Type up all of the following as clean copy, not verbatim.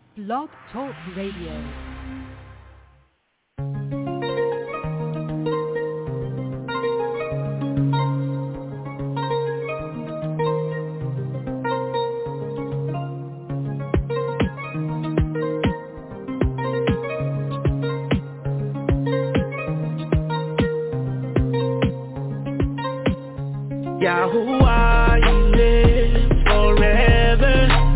Blog Talk Radio. Yahuwah, He lives forever.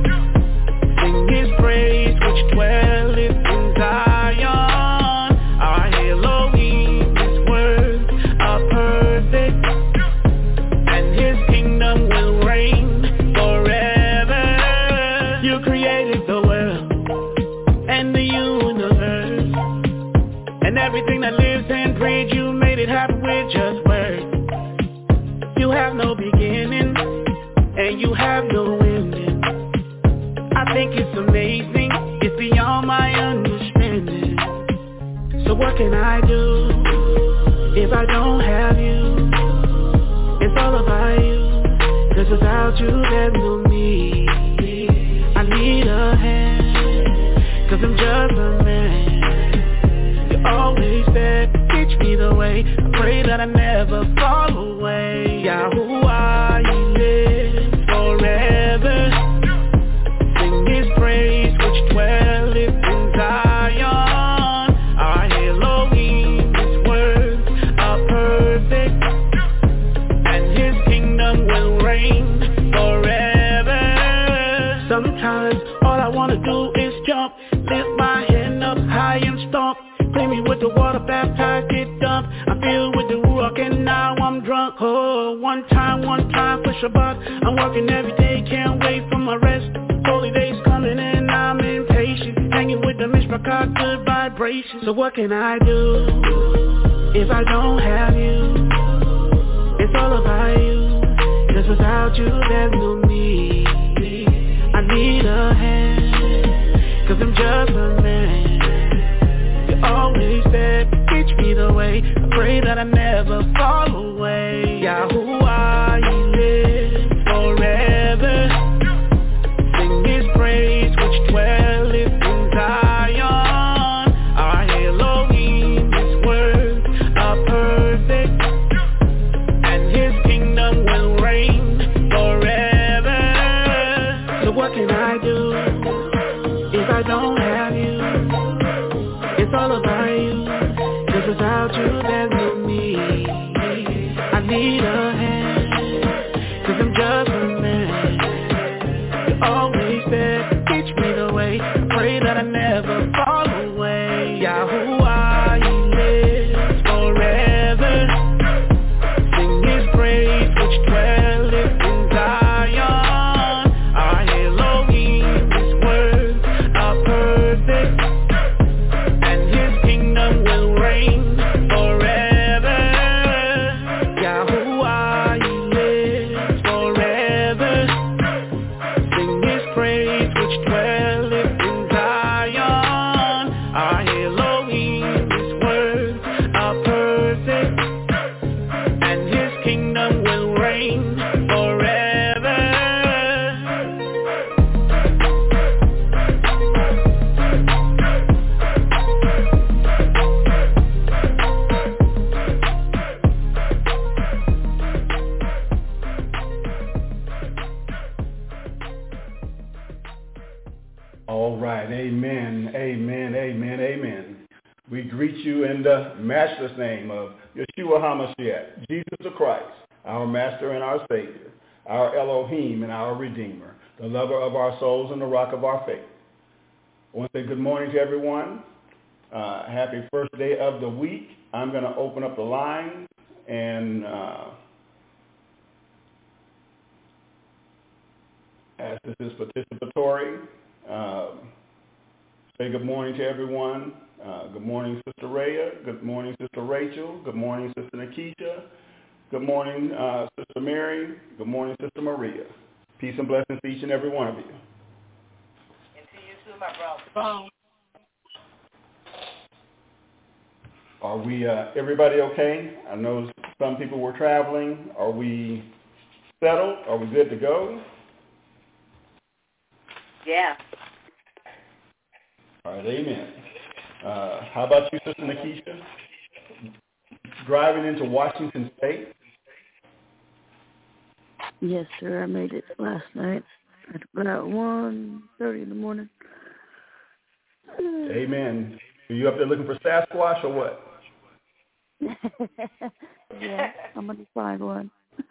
Sing His praise, which dwelleth in Zion. Our Elohim, His words are perfect, and His kingdom will reign forever. You created the world and the universe, and everything that lives and breathes. You made it happen with just words. You have no beginning, and you have no ending. I think it's amazing, it's beyond my understanding. So what can I do if I don't have you? It's all about you, 'cause without you there's no me. I need a hand, 'cause I'm just a man. You're always there, teach me the way. I pray that I never fall away. Yahuwah, He lives forever. Sing His praise, which dwelleth in Zion. Our Elohim, His words are perfect, and His kingdom will reign forever. Sometimes all I wanna do is jump, lift my hand up high and stomp. Clean me with the water, baptized, get dumped. I'm filled with the Ruach and now I'm drunk. Oh, one time for Shabbat. I'm working every day, can't wait for my rest. Holy days coming and I'm impatient. Hanging with the Mishpachah, good vibrations. So what can I do if I don't have you? It's all about you, 'cause without you there's no me. I need a hand, 'cause I'm just a man. Always there, teach me the way. I pray that I never fall away. Yahuwah, He lives forever. Sing His praise, which dwelleth in Zion. Our Elohim, His words are perfect, and His kingdom will reign forever. So what can I do if I don't have you? It's all about you, 'cause without you there's no me. I need a hand, 'cause I'm just a man. You're always there, teach me the way. I pray that I never fall away. Yahuwah, He lives forever. Sing His praise, which dwelleth in Zion. Our Elohim, His words are perfect, will reign forever. Yahuwah, He lives forever. Sing His praise, which dwelleth in Zion. Our Elohim, His words are perfect, and His kingdom will reign forever. All right, amen, amen, amen, amen. We greet you in the matchless name of Yeshua HaMashiach, Jesus the Christ, our Master and our Savior, our Elohim and our Redeemer, the lover of our souls and the rock of our faith. I want to say good morning to everyone. Happy first day of the week. I'm going to open up the line and as this is participatory, say good morning to everyone. Good morning, Sister Rhea. Good morning, Sister Rachel. Good morning, Sister Nakisha. Good morning, Sister Mary. Good morning, Sister Maria. Peace and blessings to each and every one of you. And to you too, my brother. Are we, everybody okay? I know some people were traveling. Are we settled? Are we good to go? Yeah. right, amen. How about you, Sister Nikisha? Driving into Washington State? Yes, sir. I made it last night at about 1:30 in the morning. Amen. Are you up there looking for Sasquatch or what? Yeah, I'm going to find one.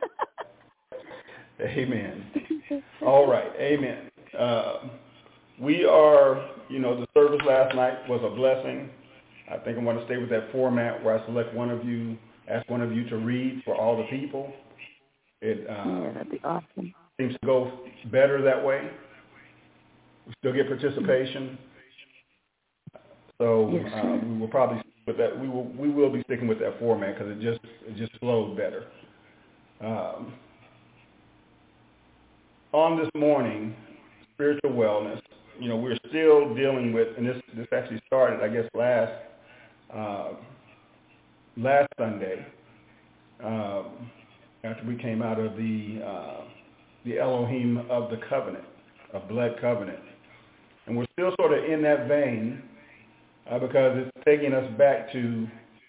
Amen. All right, amen. We are, the service last night was a blessing. I think I'm going to stay with that format where I select ask one of you to read for all the people. Yeah, that'd be awesome. Seems to go better that way. We still get participation. So yes, we will probably stick with that. We will be sticking with that format because it just flows better. On this morning, spiritual wellness. We're still dealing with, and this actually started, I guess, last Sunday, after we came out of the Elohim of the covenant, of blood covenant. And we're still sort of in that vein because it's taking us back to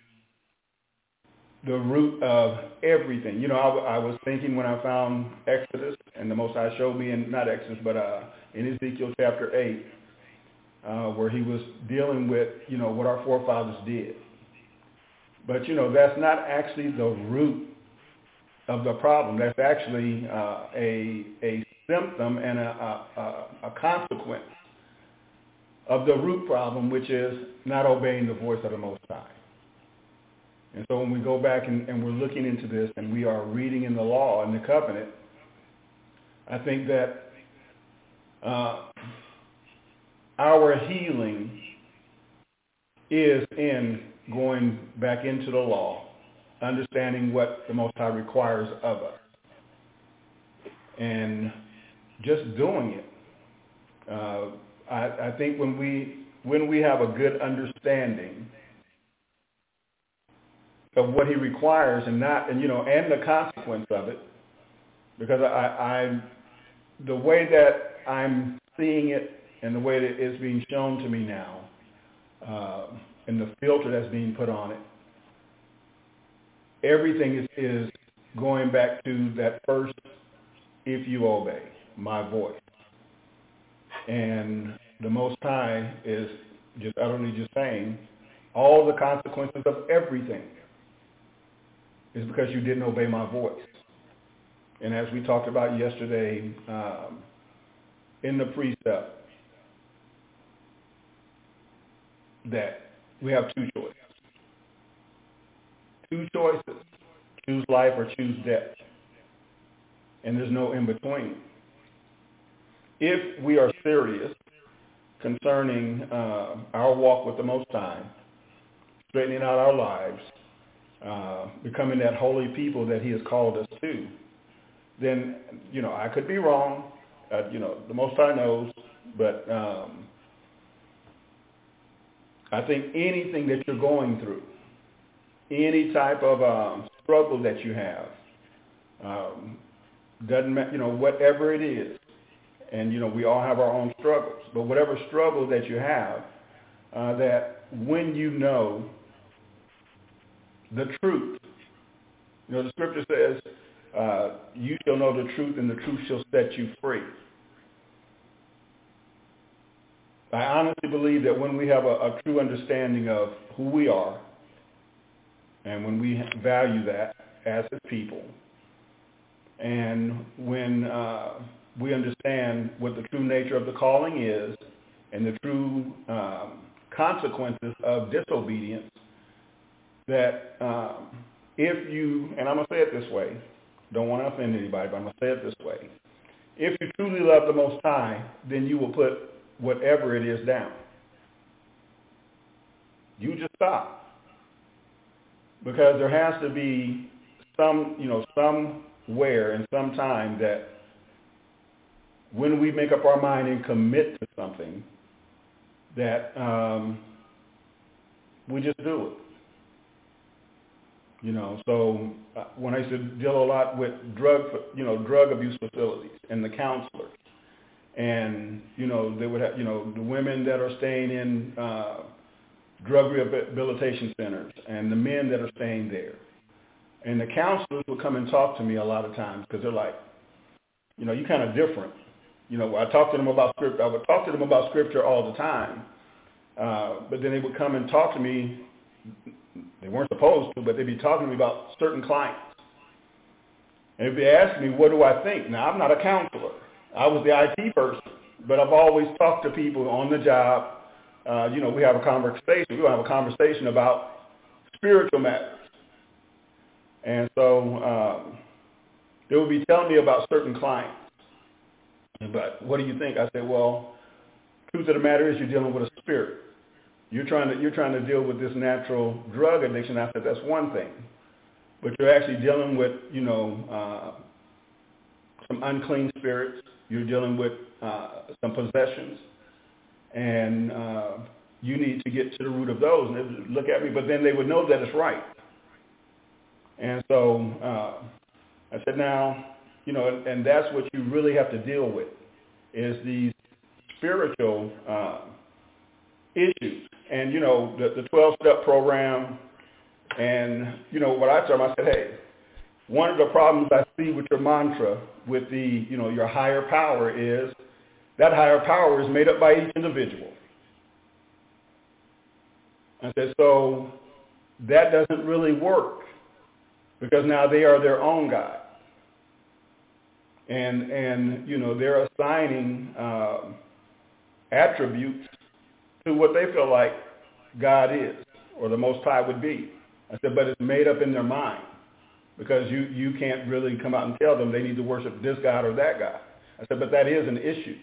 the root of everything. I was thinking when I found Exodus, and the Most High showed me not Exodus, but in Ezekiel chapter 8, where he was dealing with, what our forefathers did. But, that's not actually the root of the problem. That's actually a symptom and a consequence of the root problem, which is not obeying the voice of the Most High. And so when we go back and we're looking into this and we are reading in the law and the covenant, I think that our healing is in going back into the law, understanding what the Most High requires of us, and just doing it. I think when we have a good understanding of what he requires and the consequence of it, because the way that I'm seeing it and the way that it's being shown to me now, and the filter that's being put on it, everything is going back to that first, if you obey my voice. And the Most High is just utterly just saying all the consequences of everything is because you didn't obey my voice. And as we talked about yesterday in the precept, that we have two choices. Two choices. Choose life or choose death. And there's no in between. If we are serious concerning our walk with the Most High, straightening out our lives, becoming that holy people that he has called us to, then, I could be wrong. The Most High knows, but I think anything that you're going through, any type of struggle that you have, doesn't matter, whatever it is, and, we all have our own struggles, but whatever struggle that you have, that when you know the truth, the scripture says, you shall know the truth and the truth shall set you free. I honestly believe that when we have a true understanding of who we are, and when we value that as a people, and when we understand what the true nature of the calling is, and the true consequences of disobedience, that if you, and I'm going to say it this way, don't want to offend anybody, but I'm going to say it this way. If you truly love the Most High, then you will put whatever it is down. You just stop. Because there has to be somewhere and some time that when we make up our mind and commit to something, that we just do it. So when I used to deal a lot with drug abuse facilities and the counselors, And, they would have, the women that are staying in drug rehabilitation centers and the men that are staying there. And the counselors would come and talk to me a lot of times because they're like, you're kind of different. I talk to them about scripture. I would talk to them about scripture all the time. But then they would come and talk to me. They weren't supposed to, but they'd be talking to me about certain clients. And if they ask me, what do I think? Now, I'm not a counselor. I was the IT person, but I've always talked to people on the job. We have a conversation. We're going to have a conversation about spiritual matters. And so they would be telling me about certain clients. But what do you think? I said, well, truth of the matter is you're dealing with a spirit. You're trying to deal with this natural drug addiction. I said, that's one thing. But you're actually dealing with, some unclean spirits. You're dealing with some possessions. And you need to get to the root of those. And they would look at me, but then they would know that it's right. And so I said, now, and that's what you really have to deal with, is these spiritual issues. And, the 12-step program, and, what I told them, I said, hey, one of the problems I see with your mantra, with the, your higher power, is that higher power is made up by each individual. I said, so that doesn't really work, because now they are their own God. And they're assigning attributes to what they feel like God is, or the Most High would be. I said, but it's made up in their mind, because you can't really come out and tell them they need to worship this God or that God. I said, but that is an issue.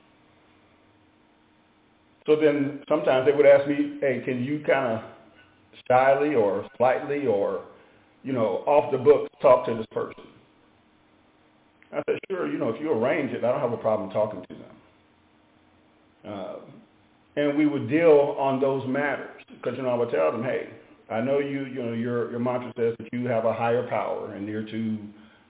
So then sometimes they would ask me, hey, can you kind of shyly or slightly or, off the books talk to this person? I said, sure, if you arrange it, I don't have a problem talking to them. And we would deal on those matters because, I would tell them, hey, I know your mantra says that you have a higher power and you're to,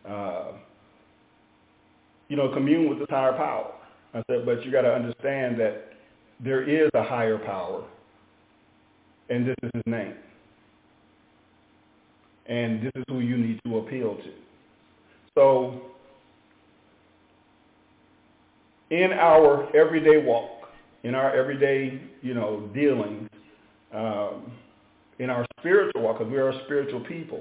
commune with this higher power. I said, but you got to understand that there is a higher power, and this is his name. And this is who you need to appeal to. So in our everyday walk, in our everyday, dealings, in our spiritual walk, because we are a spiritual people,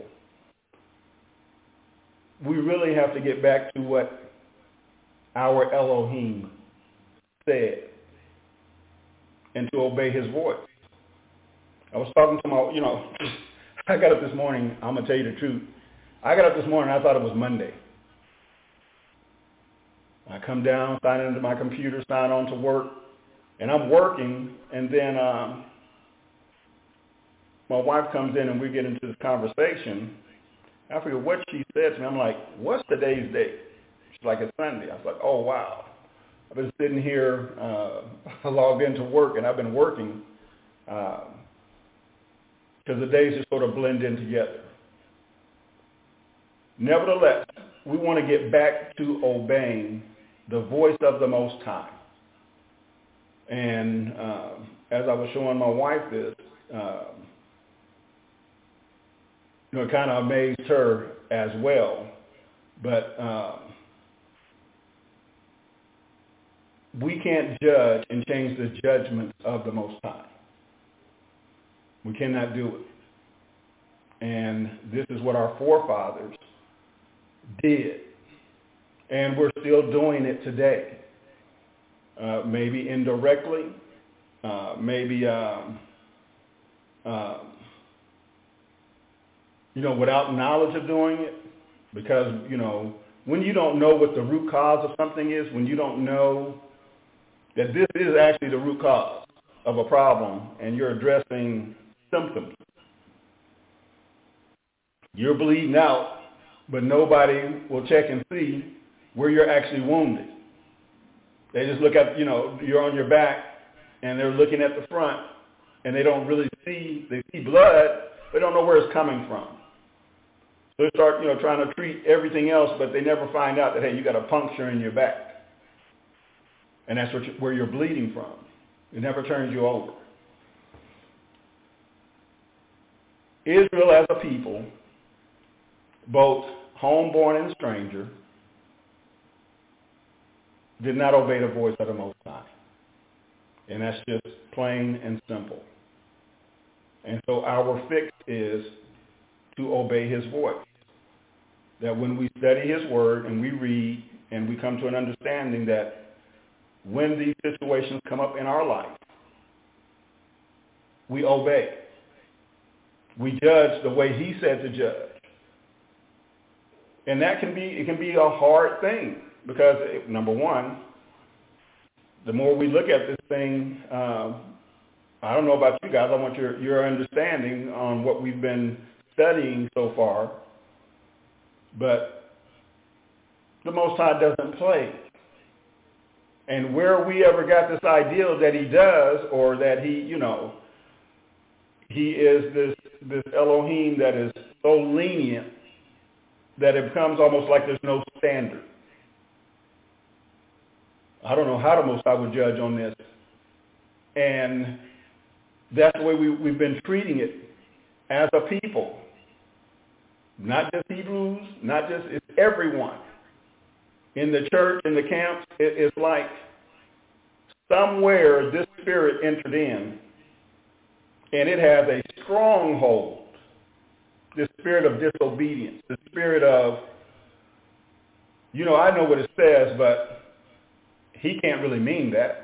we really have to get back to what our Elohim said and to obey his voice. I was talking to my, I got up this morning, I'm going to tell you the truth. I got up this morning, I thought it was Monday. I come down, sign into my computer, sign on to work, and I'm working, and then my wife comes in and we get into this conversation. I forget what she said to me. I'm like, what's today's date? She's like, it's Sunday. I was like, oh, wow. I've been sitting here, I logged into work, and I've been working because the days just sort of blend in together. Nevertheless, we want to get back to obeying the voice of the Most High. And as I was showing my wife this, it kind of amazed her as well. But we can't judge and change the judgment of the Most High. We cannot do it. And this is what our forefathers did. And we're still doing it today. Maybe indirectly, maybe, without knowledge of doing it. Because, when you don't know what the root cause of something is, when you don't know that this is actually the root cause of a problem and you're addressing symptoms, you're bleeding out, but nobody will check and see where you're actually wounded. They just look at, you're on your back, and they're looking at the front, and they don't really see, they see blood, they don't know where it's coming from. So they start, trying to treat everything else, but they never find out that, hey, you got a puncture in your back. And that's where you're bleeding from. It never turns you over. Israel as a people, both homeborn and stranger, did not obey the voice of the Most High. And that's just plain and simple. And so our fix is to obey his voice. That when we study his word and we read and we come to an understanding that when these situations come up in our life, we obey. We judge the way he said to judge. And that can be a hard thing because, number one, the more we look at this thing, I don't know about you guys, I want your understanding on what we've been studying so far, but the Most High doesn't play. And where we ever got this ideal that he does, or that he is this Elohim that is so lenient that it becomes almost like there's no standard. I don't know how the Most High would judge on this. And that's the way we've been treating it as a people. Not just Hebrews, it's everyone. In the church, in the camps, it's like somewhere this spirit entered in, and it has a stronghold. This spirit of disobedience, the spirit of, I know what it says, but he can't really mean that.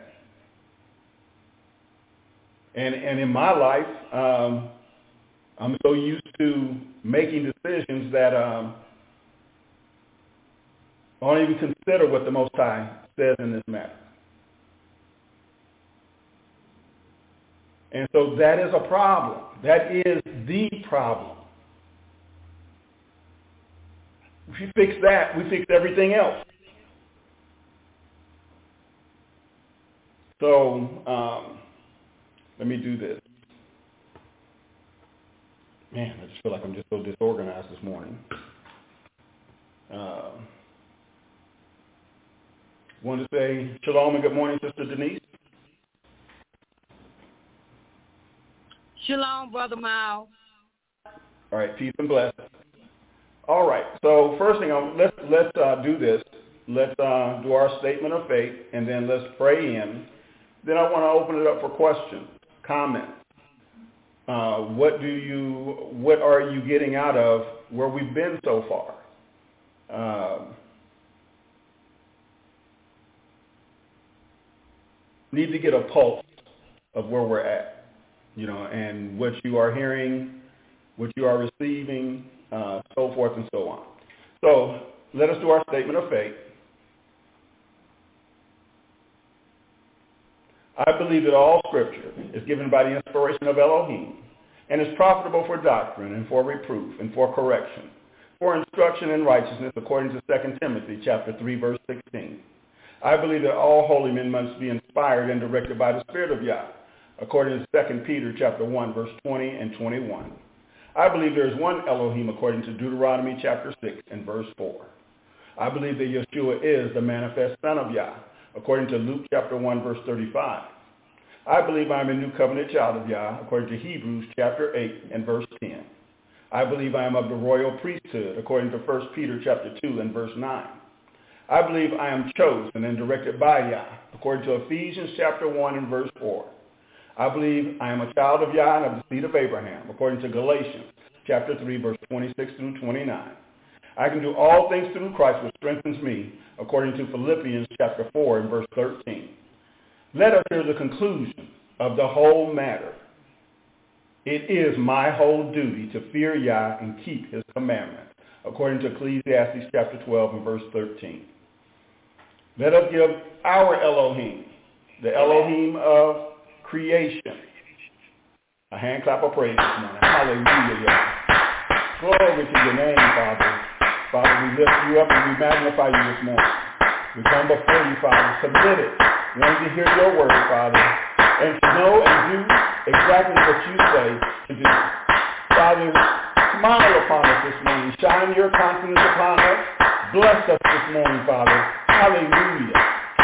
And in my life, I'm so used to making decisions that I don't even consider what the Most High says in this matter. And so that is a problem. That is the problem. If you fix that, we fix everything else. So let me do this. Man, I just feel like I'm just so disorganized this morning. Want to say shalom and good morning, Sister Denise. Shalom, Brother Miles. All right, peace and blessings. All right, so first thing, let's do this. Let's do our statement of faith, and then let's pray in. Then I want to open it up for questions, comments. What are you getting out of where we've been so far? Need to get a pulse of where we're at, and what you are hearing, what you are receiving, so forth and so on. So let us do our statement of faith. I believe that all Scripture is given by the inspiration of Elohim and is profitable for doctrine and for reproof and for correction, for instruction in righteousness, according to 2 Timothy chapter 3, verse 16. I believe that all holy men must be inspired and directed by the Spirit of Yah, according to 2 Peter chapter 1, verse 20 and 21. I believe there is one Elohim, according to Deuteronomy chapter 6 and verse 4. I believe that Yeshua is the manifest Son of Yah, according to Luke chapter 1, verse 35. I believe I am a new covenant child of Yah, according to Hebrews chapter 8 and verse 10. I believe I am of the royal priesthood, according to 1 Peter chapter 2 and verse 9. I believe I am chosen and directed by Yah, according to Ephesians chapter 1 and verse 4. I believe I am a child of Yah and of the seed of Abraham, according to Galatians chapter 3, verse 26 through 29. I can do all things through Christ which strengthens me, according to Philippians chapter 4 and verse 13. Let us hear the conclusion of the whole matter. It is my whole duty to fear Yah and keep his commandments, according to Ecclesiastes chapter 12 and verse 13. Let us give our Elohim, the Elohim of creation, a hand clap of praise this morning. Hallelujah, Yah. Glory to your name, Father. Father, we lift you up and we magnify you this morning. We come before you, Father, submitted, wanting to hear your word, Father, and to know and do exactly what you say to do. Father, smile upon us this morning. Shine your countenance upon us. Bless us this morning, Father. Hallelujah.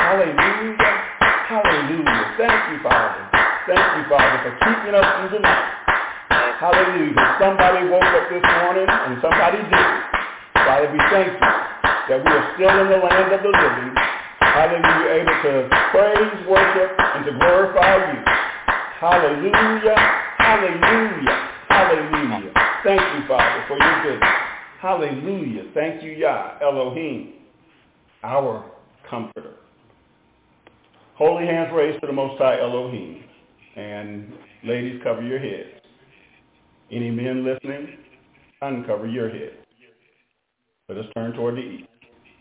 Hallelujah. Hallelujah. Thank you, Father. Thank you, Father, for keeping us through the night. Hallelujah. Somebody woke up this morning and somebody didn't. Father, we thank you that we are still in the land of the living. Hallelujah. Able to praise, worship, and to glorify you. Hallelujah. Hallelujah. Hallelujah. Thank you, Father, for your goodness. Hallelujah. Thank you, Yah, Elohim, our comforter. Holy hands raised to the Most High Elohim. And ladies, cover your heads. Any men listening, uncover your head. Let us turn toward the east.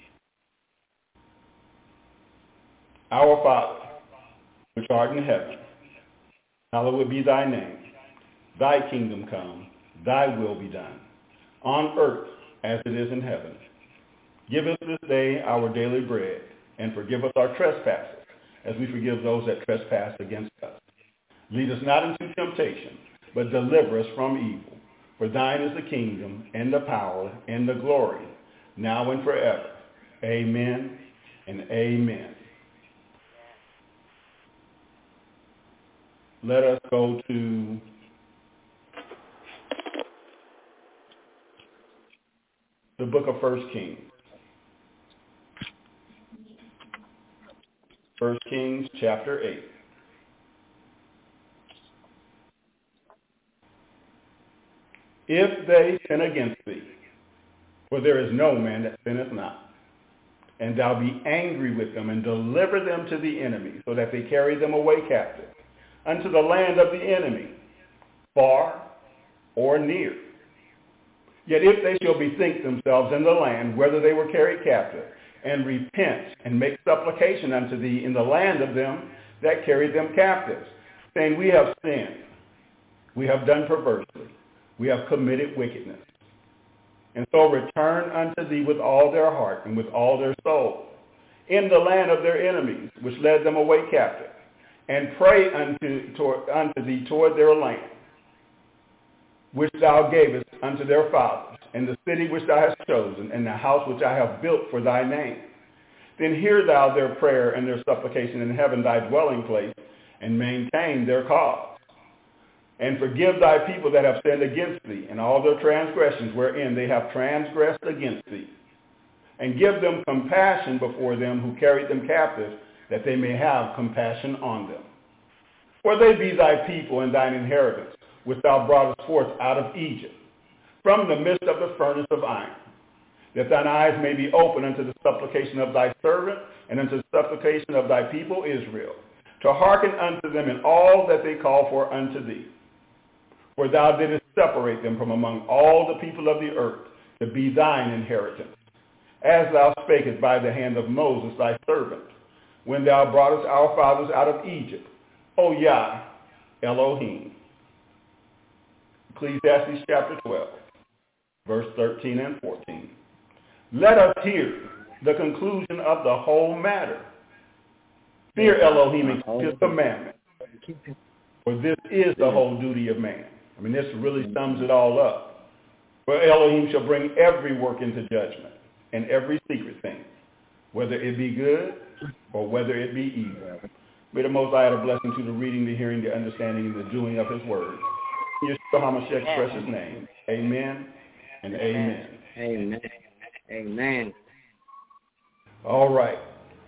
Our Father, which art in heaven, hallowed be thy name. Thy kingdom come, thy will be done, on earth as it is in heaven. Give us this day our daily bread, and forgive us our trespasses, as we forgive those that trespass against us. Lead us not into temptation, but deliver us from evil. For thine is the kingdom, and the power, and the glory, now and forever. Amen and amen. Let us go to the book of 1 Kings. 1 Kings chapter 8. If they sin against thee, for there is no man that sinneth not, and thou be angry with them, and deliver them to the enemy, so that they carry them away captive, unto the land of the enemy, far or near. Yet if they shall bethink themselves in the land, whether they were carried captive, and repent, and make supplication unto thee in the land of them that carried them captives, saying, we have sinned, we have done perversely, we have committed wickedness. And so return unto thee with all their heart and with all their soul, in the land of their enemies, which led them away captive, and pray unto thee toward their land, which thou gavest unto their fathers, and the city which thou hast chosen, and the house which I have built for thy name. Then hear thou their prayer and their supplication in heaven, thy dwelling place, and maintain their cause. And forgive thy people that have sinned against thee, and all their transgressions wherein they have transgressed against thee. And give them compassion before them who carried them captive, that they may have compassion on them. For they be thy people and thine inheritance, which thou broughtest forth out of Egypt, from the midst of the furnace of iron, that thine eyes may be open unto the supplication of thy servant, and unto the supplication of thy people Israel, to hearken unto them in all that they call for unto thee. For thou didst separate them from among all the people of the earth, to be thine inheritance, as thou spakest by the hand of Moses thy servant, when thou broughtest our fathers out of Egypt, O Yah, Elohim. Ecclesiastes chapter 12, verse 13 and 14. Let us hear the conclusion of the whole matter. Fear Elohim and keep his commandment, for this is the whole duty of man. I mean, this really sums it all up. For Elohim shall bring every work into judgment, and every secret thing, whether it be good or whether it be evil. May the Most High add a blessing to the reading, the hearing, the understanding, and the doing of his word. In Yeshua HaMashiach's precious name, amen and amen. Amen. Amen. All right.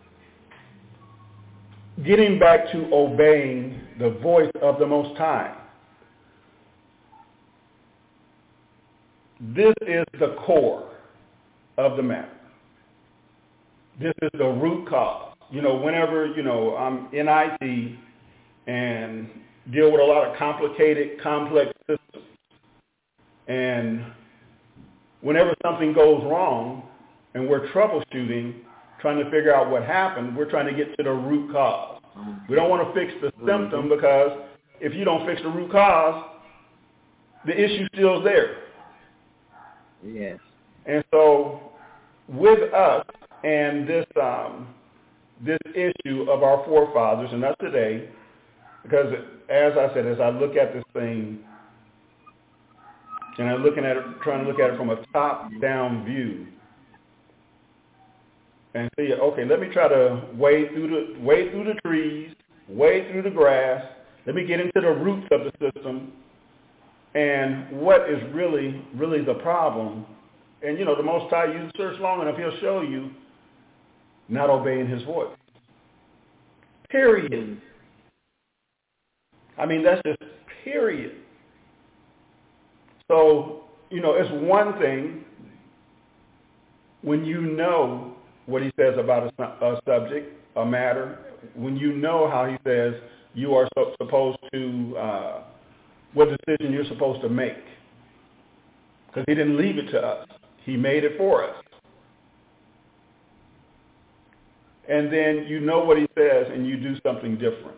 Getting back to obeying the voice of the Most High. This is the core of the matter. This is the root cause. Whenever, I'm in IT and deal with a lot of complicated, complex systems, and whenever something goes wrong and we're troubleshooting, trying to figure out what happened, we're trying to get to the root cause. We don't want to fix the symptom, because if you don't fix the root cause, the issue's still there. Yes. And so with us and this issue of our forefathers and us today, because as I said, as I look at this thing, and I'm trying to look at it from a top-down view, and say, okay, let me try to wade through the trees, wade through the grass. Let me get into the roots of the system, and what is really the problem. And the Most High, you search long enough, He'll show you not obeying His voice. Period. I mean, that's just period. So, it's one thing when you know what He says about a subject, a matter, when you know how He says you are supposed to, what decision you're supposed to make. Because He didn't leave it to us. He made it for us. And then you know what He says and you do something different.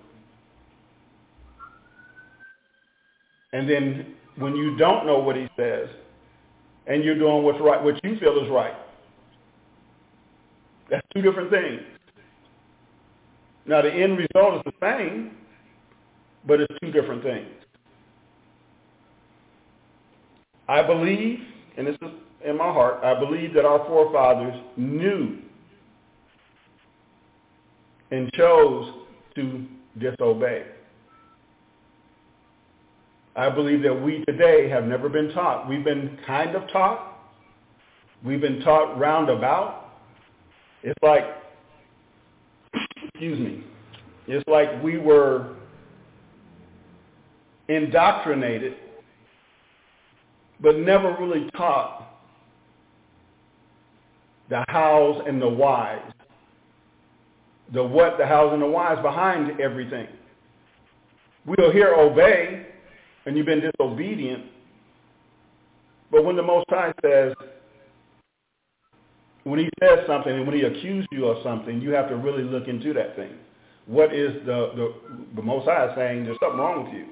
And then when you don't know what He says and you're doing what's right, what you feel is right, that's two different things. Now the end result is the same, but it's two different things. I believe, and this is in my heart, I believe that our forefathers knew and chose to disobey. I believe that we today have never been taught. We've been kind of taught. We've been taught roundabout. It's like, it's like we were indoctrinated, but never really taught the hows and the whys. The what, the hows, and the whys behind everything. We'll hear obey, and you've been disobedient. But when the Most High says, when He says something and when He accuses you of something, you have to really look into that thing. What is the Most High saying? There's something wrong with you.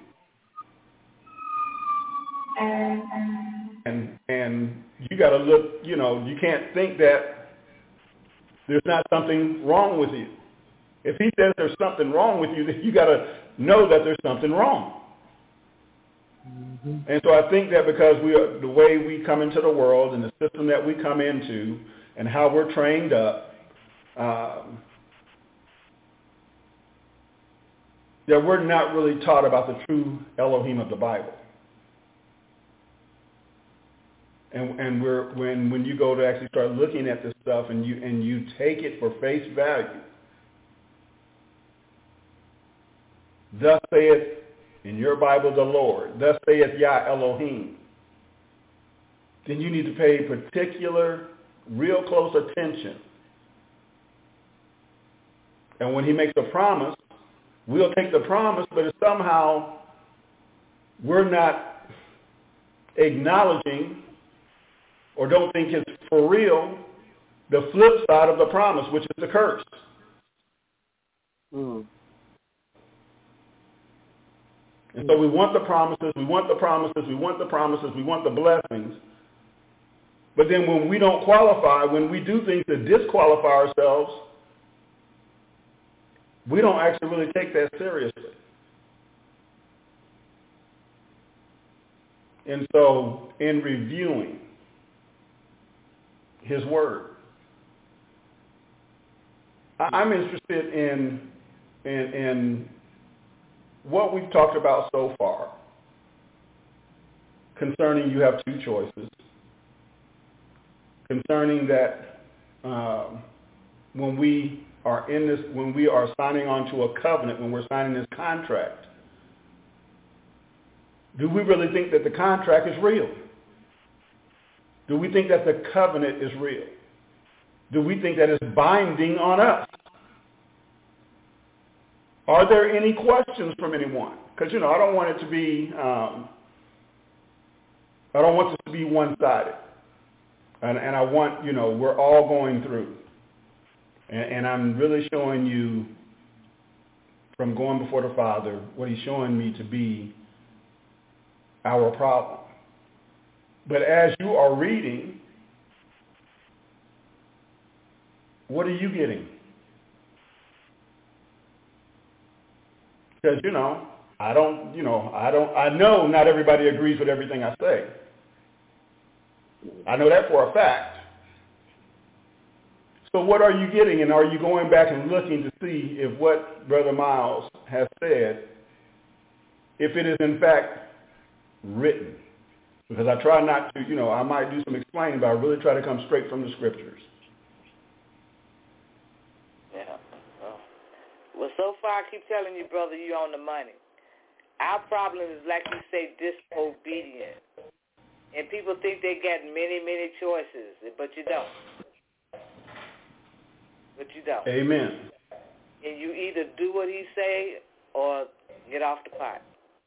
And you got to look, you can't think that there's not something wrong with you. If He says there's something wrong with you, then you got to know that there's something wrong. Mm-hmm. And so I think that because the way we come into the world and the system that we come into and how we're trained up, that we're not really taught about the true Elohim of the Bible. And when you go to actually start looking at this stuff and you take it for face value, thus saith in your Bible the Lord, thus saith Yah Elohim, then you need to pay particular, real close attention. And when He makes a promise, we'll take the promise, but if somehow we're not acknowledging or don't think it's for real, the flip side of the promise, which is the curse. Mm. And so we want the promises, we want the promises, we want the promises, we want the blessings. But then when we don't qualify, when we do things to disqualify ourselves, we don't actually really take that seriously. And so in reviewing His Word, I'm interested in what we've talked about so far concerning you have two choices, concerning that when we are signing on to a covenant, when we're signing this contract, do we really think that the contract is real? Do we think that the covenant is real? Do we think that it's binding on us? Are there any questions from anyone? Because, I don't want it to be, I don't want this to be one-sided. And I want, we're all going through. And I'm really showing you from going before the Father what He's showing me to be our problem. But as you are reading, what are you getting? Because, I know not everybody agrees with everything I say. I know that for a fact. So what are you getting, and are you going back and looking to see if what Brother Miles has said, if it is in fact written? Because I try not to, I might do some explaining, but I really try to come straight from the scriptures. Yeah. Well, so far I keep telling you, brother, you're on the money. Our problem is, like you say, disobedience. And people think they got many, many choices, but you don't. But you don't. Amen. And you either do what he say or get off the pot.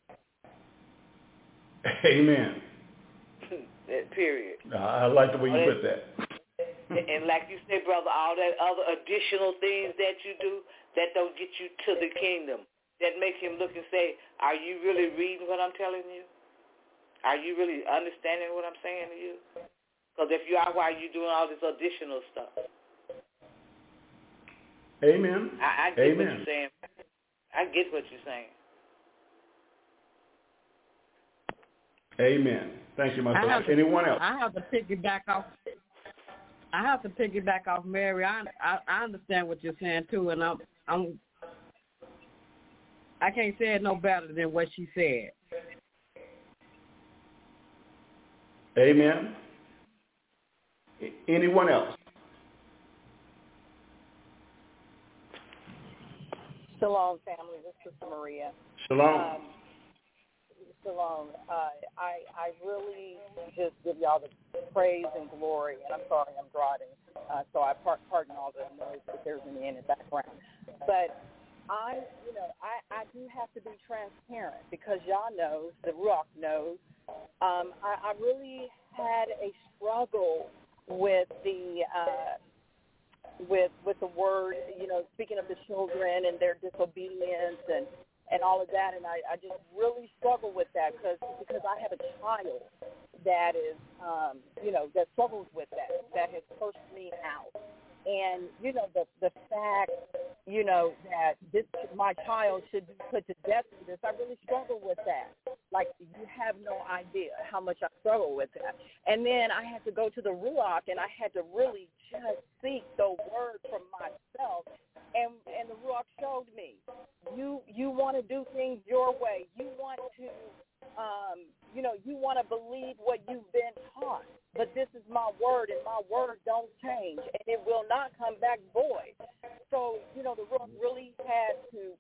Amen. Period. I like the way you put that. And like you say, brother, all that other additional things that you do that don't get you to the kingdom, that make him look and say, are you really reading what I'm telling you? Are you really understanding what I'm saying to you? Because if you are, why are you doing all this additional stuff? Amen. I get what you're saying. I get what you're saying. Amen. Thank you, my sister. Anyone else? I have to piggyback off Mary. I understand what you're saying too, and I can't say it no better than what she said. Amen. Anyone else? Shalom, family. This is Maria. Shalom. Shalom. I really just give y'all the praise and glory, and I'm sorry I'm driving, so I pardon all the noise if there's any in the background. But I do have to be transparent because y'all know, the Ruach knows, I really had a struggle with the with the word, speaking of the children and their disobedience and all of that, and I just really struggle with that because I have a child that is, that struggles with that has cursed me out. And, the fact, that my child should be put to death for this, I really struggle with that. Like, you have no idea how much I struggle with that. And then I had to go to the Ruach, and I had to really just seek the word from myself. And the Ruach showed me, you want to do things your way. You want to, you want to believe what you've been taught. But this is my word, and my word don't change, and it will not come back void. So, the Ruach really had to,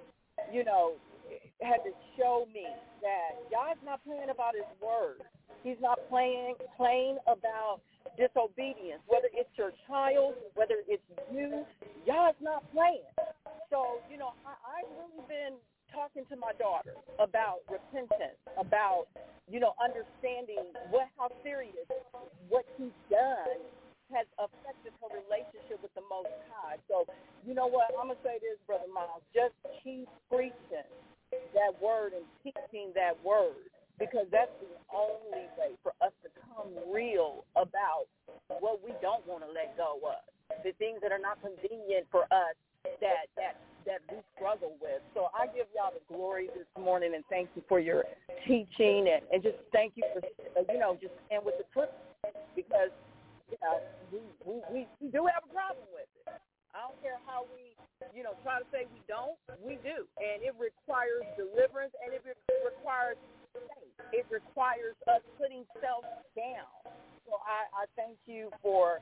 show me that God's not playing about his word. He's not playing about disobedience, whether it's your child, whether it's you. God's not playing. So, I've really been talking to my daughter about repentance, about, understanding how serious what he's done has affected her relationship with the Most High. So, you know what? I'm going to say this, Brother Miles. Just keep preaching that word and teaching that word, because that's the only way for us to come real about what we don't want to let go of, the things that are not convenient for us that we struggle with. So I give y'all the glory this morning, and thank you for your teaching, and just thank you for, just stand with the truth, because, we do have a problem with it. I don't care how we, try to say we don't, we do. And it requires deliverance, and it requires faith. It requires us putting self down. So I thank you for,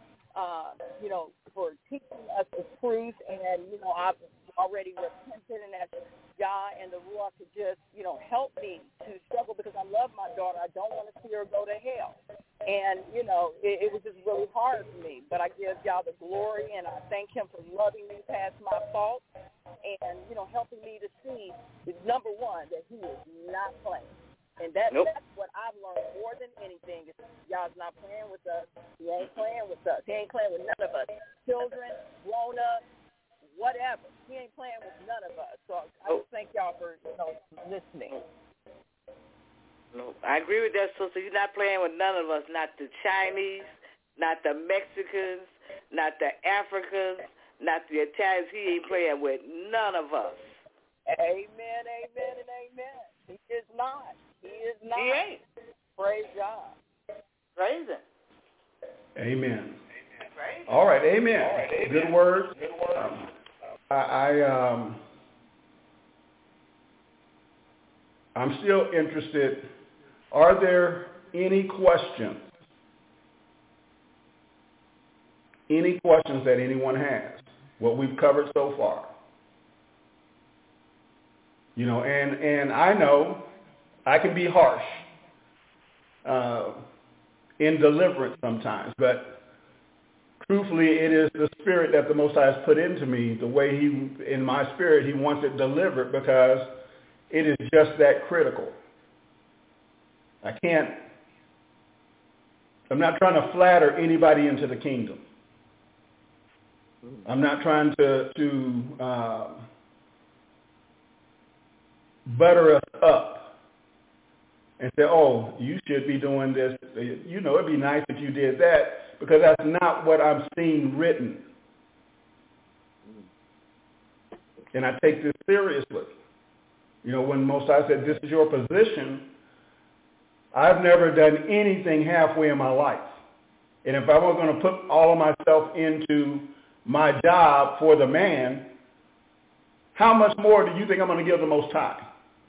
for teaching us the truth, and, I've already repented, and asked Yah and the Ruach to just, help me to struggle, because I love my daughter. I don't want to see her go to hell. And, it was just really hard for me. But I give y'all the glory, and I thank him for loving me past my faults and, helping me to see, number one, that he is not playing. And that's what I've learned more than anything. Is God's not playing with us. He ain't playing with us. He ain't playing with none of us. Children, grown-ups, whatever. He ain't playing with none of us. So I just thank y'all for, listening. No, I agree with that, sister. You're not playing with none of us, not the Chinese, not the Mexicans, not the Africans, not the Italians. He ain't playing with none of us. Amen, amen, and amen. He is not. He is not. He ain't. Praise God. Praise him. Amen. Praise All right. right. Amen. Good word. I'm still interested. Are there any questions? Any questions that anyone has? What we've covered so far. You know, and I know I can be harsh in deliverance sometimes, but truthfully, it is the spirit that the Most High has put into me, the way in my spirit, he wants it delivered because it is just that critical. I'm not trying to flatter anybody into the kingdom. I'm not trying to butter us up and say, oh, you should be doing this. You know, it'd be nice if you did that, because that's not what I'm seeing written. And I take this seriously. You know, when Most High said, this is your position, I've never done anything halfway in my life. And if I were going to put all of myself into my job for the man, how much more do you think I'm going to give the Most High?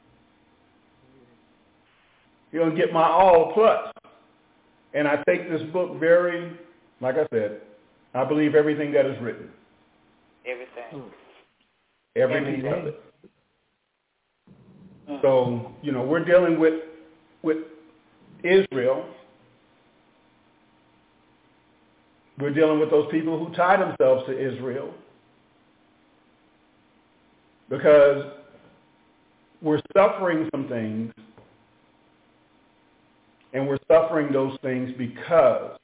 You're going to get my all plus. And I take this book very, like I said, I believe everything that is written. Everything. Every piece of it. So, you know, we're dealing with Israel. We're dealing with those people who tie themselves to Israel because we're suffering some things, and we're suffering those things because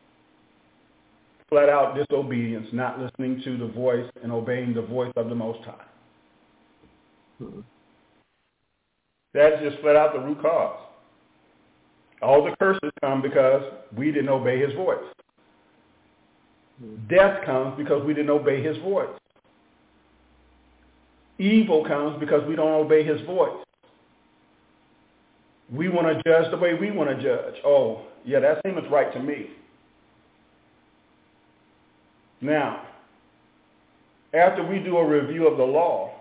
flat out disobedience, not listening to the voice and obeying the voice of the Most High. That's just flat out the root cause. All the curses come because we didn't obey his voice. Death comes because we didn't obey his voice. Evil comes because we don't obey his voice. We want to judge the way we want to judge. Oh, yeah, that seems right to me. Now, after we do a review of the law,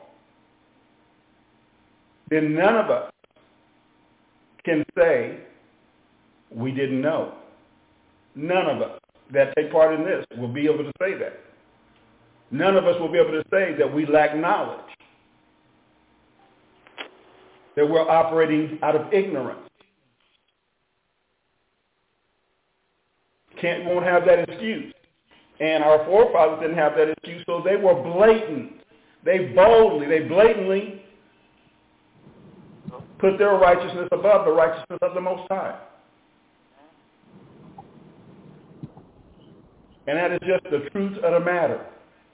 then none of us can say we didn't know. None of us that take part in this will be able to say that. None of us will be able to say that we lack knowledge, that we're operating out of ignorance. Won't have that excuse. And our forefathers didn't have that excuse, so they were blatant. They blatantly put their righteousness above the righteousness of the Most High. And that is just the truth of the matter.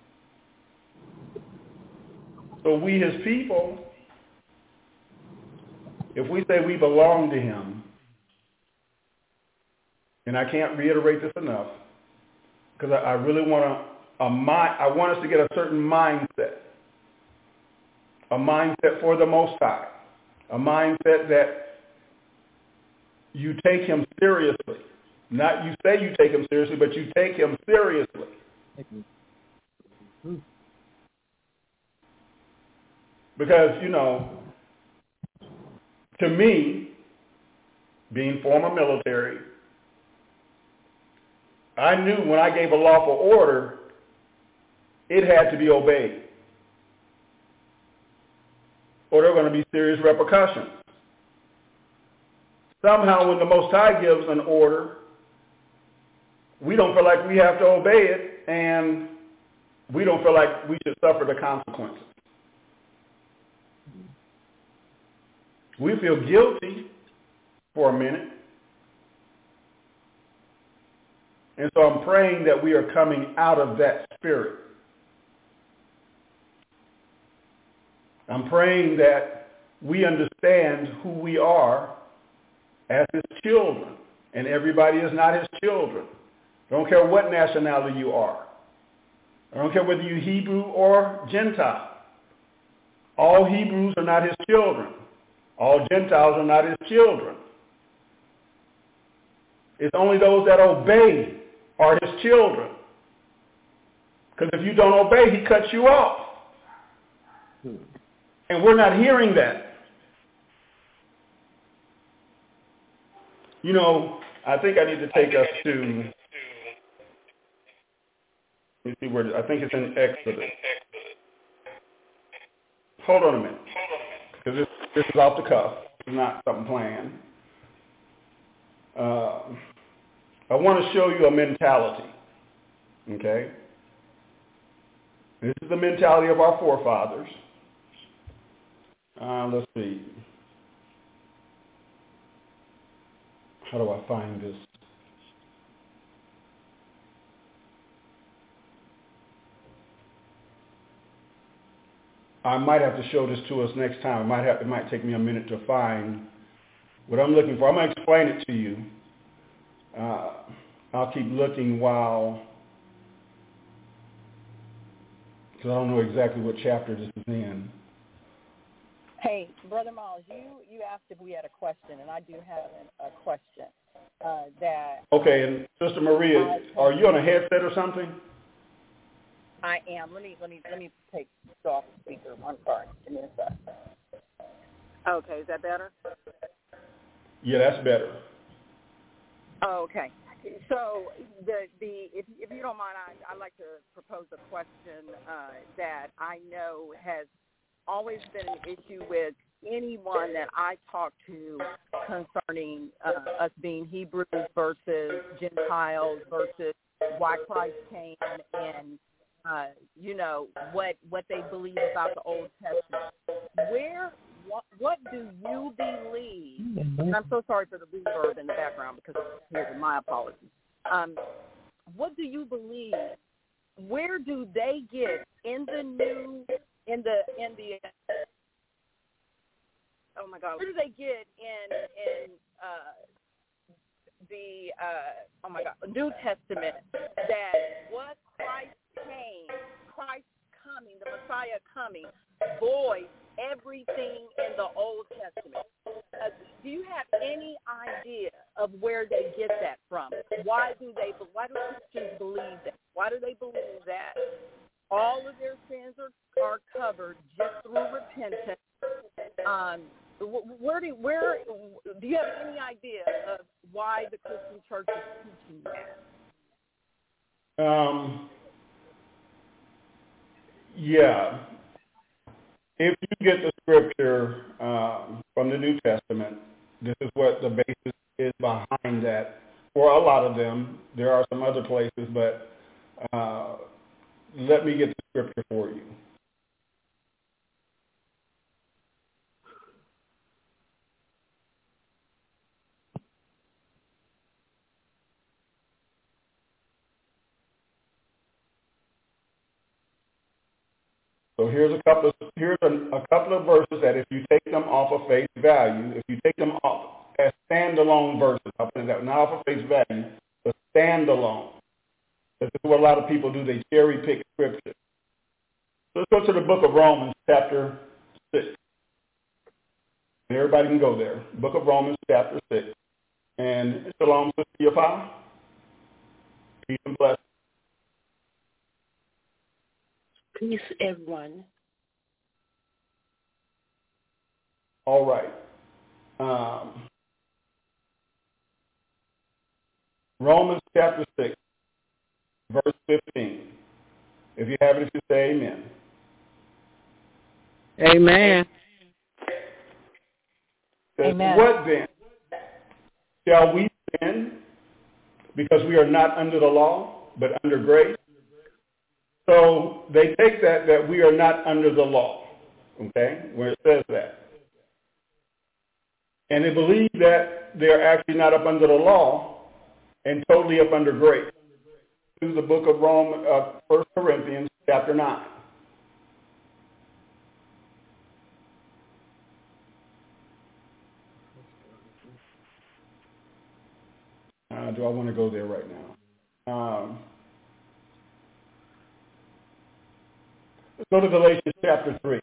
So we, his people, if we say we belong to him, and I can't reiterate this enough, because I really want I want us to get a certain mindset, a mindset for the Most High, a mindset that you take him seriously. Not you say you take him seriously, but you take him seriously. Because, you know, to me, being former military, I knew when I gave a lawful order, it had to be obeyed, or there are going to be serious repercussions. Somehow when the Most High gives an order, we don't feel like we have to obey it, and we don't feel like we should suffer the consequences. We feel guilty for a minute. And so I'm praying that we are coming out of that spirit. I'm praying that we understand who we are as his children. And everybody is not his children. I don't care what nationality you are. I don't care whether you're Hebrew or Gentile. All Hebrews are not his children. All Gentiles are not his children. It's only those that obey are his children. Because if you don't obey, he cuts you off. And we're not hearing that. You know, I think I need to take us to, let me see where, I think it's in Exodus. Hold on a minute, because this is off the cuff. It's not something planned. I want to show you a mentality, okay? This is the mentality of our forefathers. Let's see. How do I find this? I might have to show this to us next time. It might take me a minute to find what I'm looking for. I'm going to explain it to you. I'll keep looking while, because I don't know exactly what chapter this is in. Hey, Brother Miles, you asked if we had a question, and I do have a question that. Okay, and Sister Maria, are you on a headset or something? I am. Let me take this off the speaker. I'm sorry. Give me a sec. Okay, is that better? Yeah, that's better. Oh, okay. So if you don't mind, I'd like to propose a question that I know has always been an issue with anyone that I talk to concerning us being Hebrews versus Gentiles versus why Christ came and what they believe about the Old Testament. What do you believe? And I'm so sorry for the reverb in the background because my apologies. What do you believe? Where do they get in the oh my God, where do they get in the New Testament that what Christ coming, the Messiah coming, voids everything in the Old Testament? Do you have any idea of where they get that from? Why do Christians believe that? Why do they believe that all of their sins are covered just through repentance? Where do you have any idea of why the Christian church is teaching that? Yeah. If you get the scripture from the New Testament, this is what the basis is behind that. For a lot of them, there are some other places, but let me get the scripture for you. So here's a couple of verses that if you take them off of face value, if you take them off as standalone verses, I'll put that not off of face value, but standalone. This is what a lot of people do. They cherry pick scripture. So let's go to the book of Romans, chapter 6. Everybody can go there. Book of Romans, chapter 6. And shalom, Sister Yapa. Peace and blessings. Peace, everyone. All right. Romans chapter 6, verse 15. If you have it, if you say amen. Amen. Amen. What then? Shall we sin because we are not under the law, but under grace? So they take that we are not under the law, okay, where it says that. And they believe that they're actually not up under the law and totally up under grace. This is the book of 1 Corinthians, chapter 9. Do I want to go there right now? Let's go to Galatians chapter 3.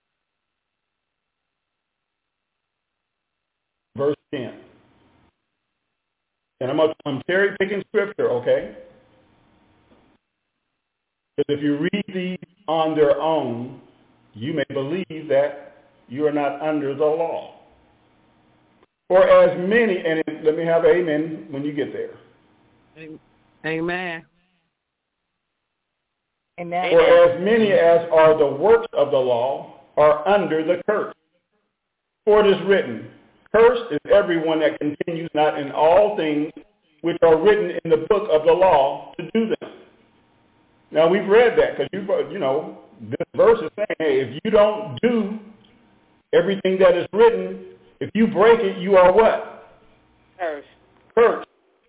Verse 10. and I'm cherry picking scripture, okay? Because if you read these on their own, you may believe that you are not under the law. For as many, and let me have amen when you get there. Amen. Amen. For as many as are the works of the law are under the curse. For it is written, cursed is everyone that continues not in all things which are written in the book of the law to do them. Now we've read that because this verse is saying, hey, if you don't do everything that is written, if you break it, you are what? Cursed. Cursed.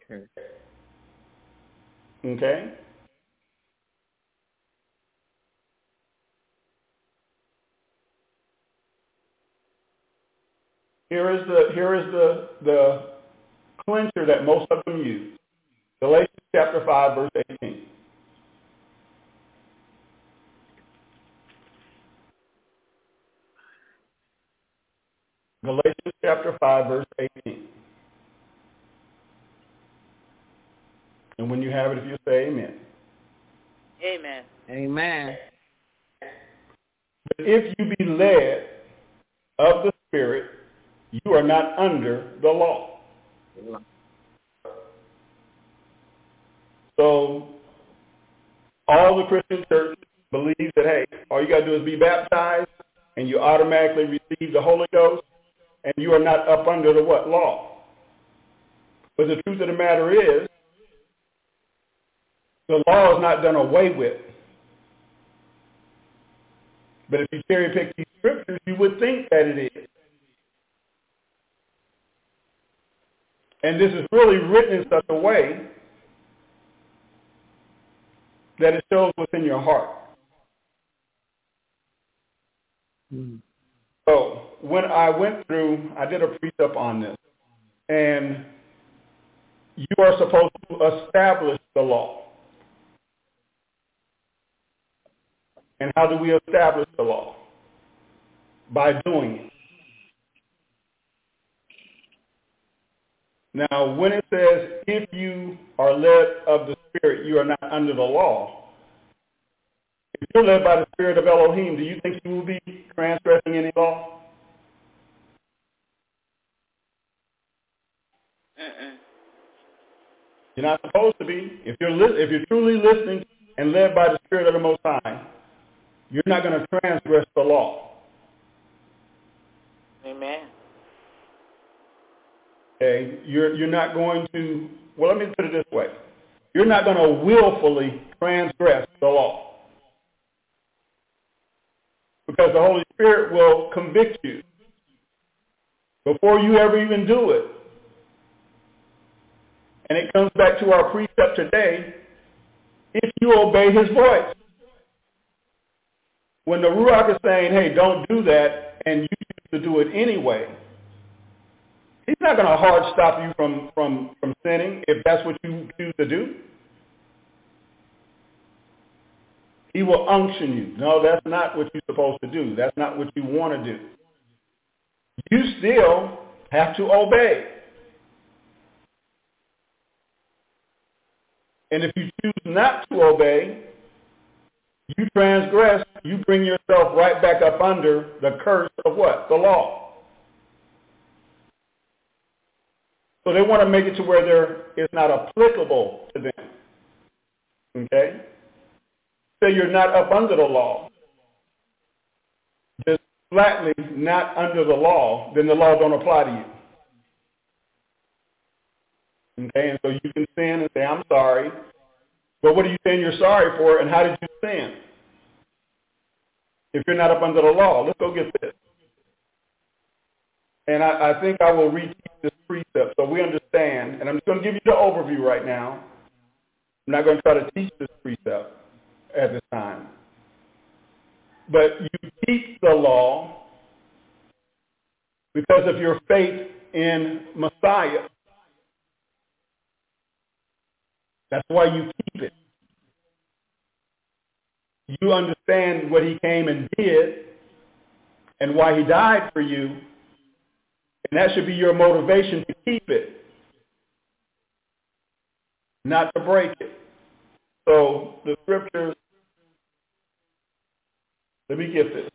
Okay? Here is the clincher that most of them use. Galatians chapter 5, verse 18. Galatians chapter 5, verse 18. And when you have it, if you say amen. Amen. Amen. But if you be led of the Spirit, you are not under the law. So all the Christian church believes that, hey, all you got to do is be baptized and you automatically receive the Holy Ghost and you are not up under the what? Law. But the truth of the matter is, the law is not done away with. But if you cherry pick these scriptures, you would think that it is. And this is really written in such a way that it shows what's in your heart. Mm-hmm. So when I went through, I did a precept on this. And you are supposed to establish the law. And how do we establish the law? By doing it. Now, when it says, if you are led of the Spirit, you are not under the law. If you're led by the Spirit of Elohim, do you think you will be transgressing any law? You're not supposed to be. If you're truly listening and led by the Spirit of the Most High, you're not going to transgress the law. Amen. Okay, you're not going to, well, let me put it this way. You're not going to willfully transgress the law. Because the Holy Spirit will convict you before you ever even do it. And it comes back to our precept today, if you obey his voice. When the Ruach is saying, hey, don't do that, and you choose to do it anyway, he's not going to hard stop you from sinning if that's what you choose to do. He will unction you. No, that's not what you're supposed to do. That's not what you want to do. You still have to obey. And if you choose not to obey, you transgress, you bring yourself right back up under the curse of what? The law. So they want to make it to where it's not applicable to them. Okay? So you're not up under the law. Just flatly not under the law, then the law don't apply to you. Okay? And so you can sin and say, I'm sorry. But what are you saying you're sorry for, and how did you sin? If you're not up under the law, let's go get this. And I think I will read this precept so we understand. And I'm just going to give you the overview right now. I'm not going to try to teach this precept at this time. But you keep the law because of your faith in Messiah. That's why you keep it. You understand what he came and did and why he died for you. And that should be your motivation to keep it. not to break it. So the scriptures, let me get this.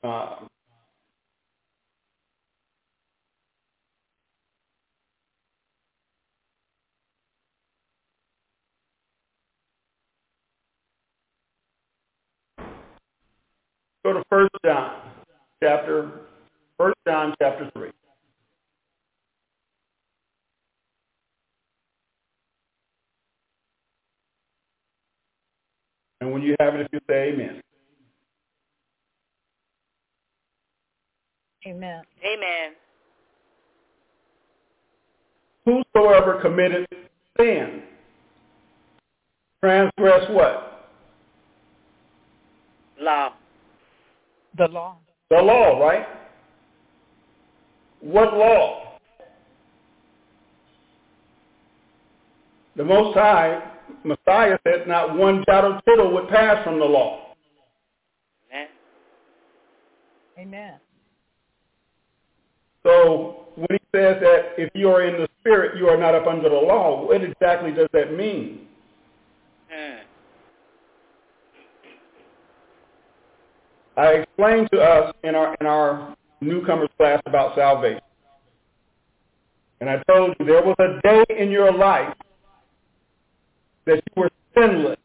Go to 1 John chapter 3. And when you have it, if you say amen. Amen. Amen. Whosoever committed sin, transgress what? Law. The law. The law, right? What law? The Most High, Messiah said not one jot or tittle would pass from the law. Amen. Amen. So when he says that if you are in the Spirit, you are not up under the law, what exactly does that mean? I explained to us in our newcomers class about salvation. And I told you there was a day in your life that you were sinless.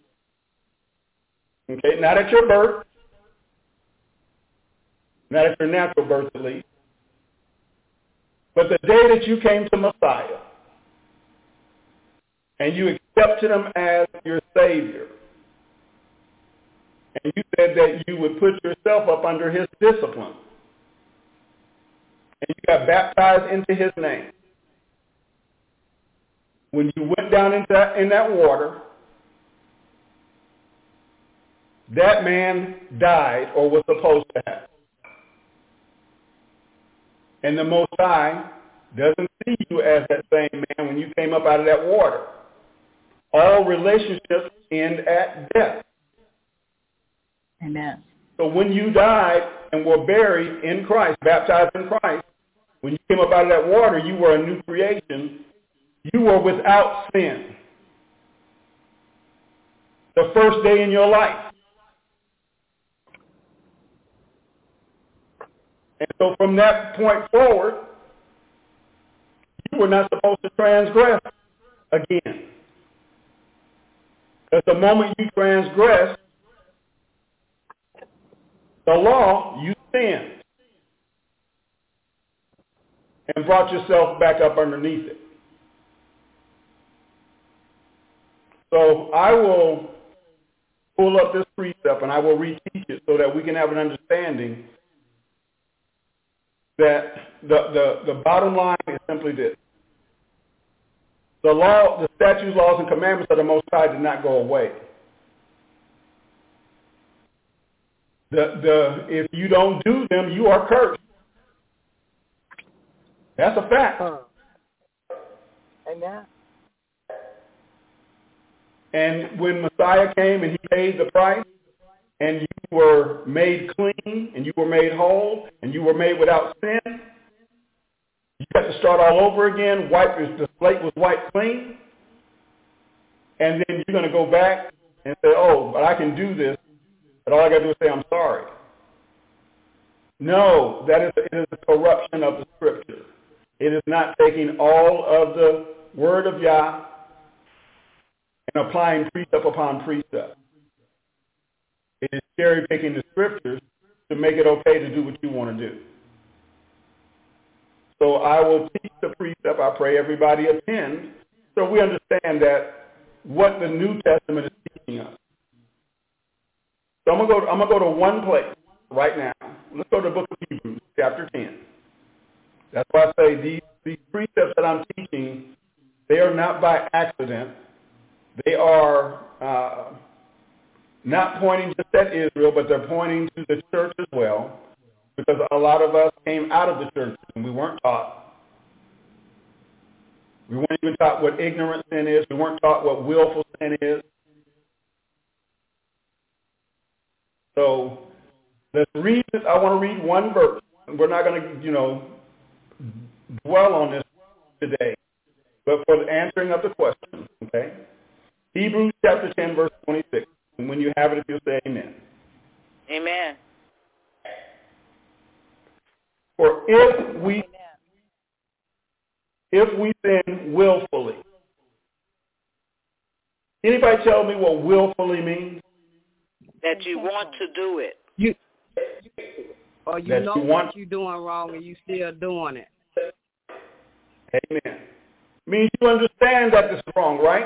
Okay, not at your birth, not at your natural birth at least, but the day that you came to Messiah and you accepted him as your Savior. And you said that you would put yourself up under his discipline. And you got baptized into his name. When you went down in that water, that man died or was supposed to have. And the Most High doesn't see you as that same man when you came up out of that water. All relationships end at death. Amen. So when you died and were buried in Christ, baptized in Christ, when you came up out of that water, you were a new creation. You were without sin. The first day in your life. And so from that point forward, you were not supposed to transgress again. Because the moment you transgress the law, you sinned and brought yourself back up underneath it. So I will pull up this precept and I will reteach it so that we can have an understanding that the bottom line is simply this. The law, the statutes, laws, and commandments of the Most High did not go away. If you don't do them, you are cursed. That's a fact. Amen. And when Messiah came and he paid the price, and you were made clean, and you were made whole, and you were made without sin, you have to start all over again. The slate was wiped clean, and then you're going to go back and say, oh, but I can do this. But all I got to do is say, I'm sorry. No, it is a corruption of the Scripture. It is not taking all of the word of Yah and applying precept upon precept. It is cherry-picking the Scriptures to make it okay to do what you want to do. So I will teach the precept. I pray everybody attend so we understand that what the New Testament is teaching us. So I'm gonna go to one place right now. Let's go to the book of Hebrews, chapter 10. That's why I say these precepts that I'm teaching, they are not by accident. They are not pointing just at Israel, but they're pointing to the church as well, because a lot of us came out of the church and we weren't taught. We weren't even taught what ignorant sin is. We weren't taught what willful sin is. So let's read this. I want to read one verse. We're not going to, dwell on this today. but for the answering of the question, okay? Hebrews chapter 10, verse 26. And when you have it, if you'll say amen. Amen. For if we sin willfully. Anybody tell me what willfully means? That you want to do it. You That know you want- what you're doing wrong and you still doing it. Amen. Means you understand that this is wrong, right?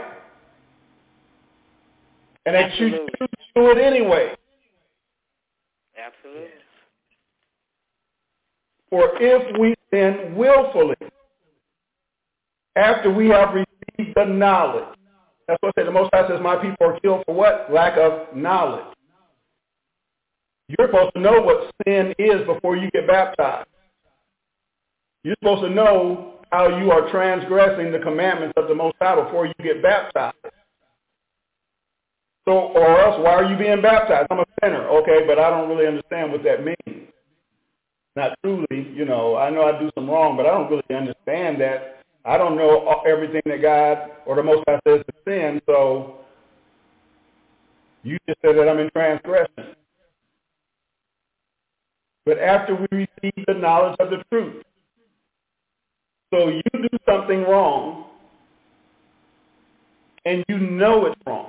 And that you Absolutely. choose to do it anyway. Absolutely. For if we sin willfully, after we have received the knowledge. That's what I said. The Most High says, my people are killed for what? Lack of knowledge. You're supposed to know what sin is before you get baptized. You're supposed to know how you are transgressing the commandments of the Most High before you get baptized. So, or else, why are you being baptized? I'm a sinner. Okay, but I don't really understand what that means. Not truly, I know I do some wrong, but I don't really understand that. I don't know everything that God or the Most High says to sin, so you just said that I'm in transgression. But after we receive the knowledge of the truth, so you do something wrong, and you know it's wrong.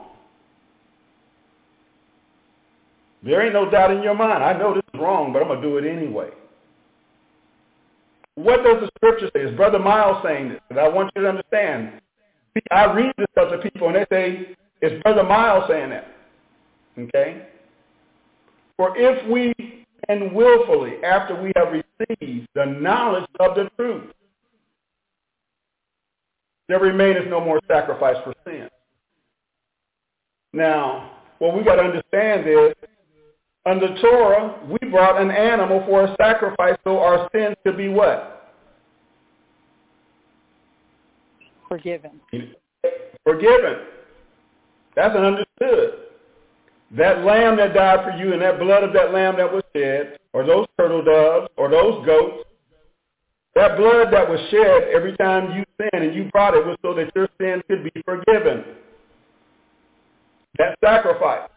There ain't no doubt in your mind. I know this is wrong, but I'm going to do it anyway. What does the scripture say? Is Brother Miles saying this? And I want you to understand. I read this to other people, and they say, it's Brother Miles saying that. Okay? For if we sin willfully, after we have received the knowledge of the truth, there remaineth no more sacrifice for sin. Now, what we got to understand is, under Torah, we brought an animal for a sacrifice so our sins could be what? Forgiven. Forgiven. That's understood. That lamb that died for you and that blood of that lamb that was shed, or those turtle doves, or those goats, that blood that was shed every time you sinned and you brought it was so that your sins could be forgiven. That sacrifice.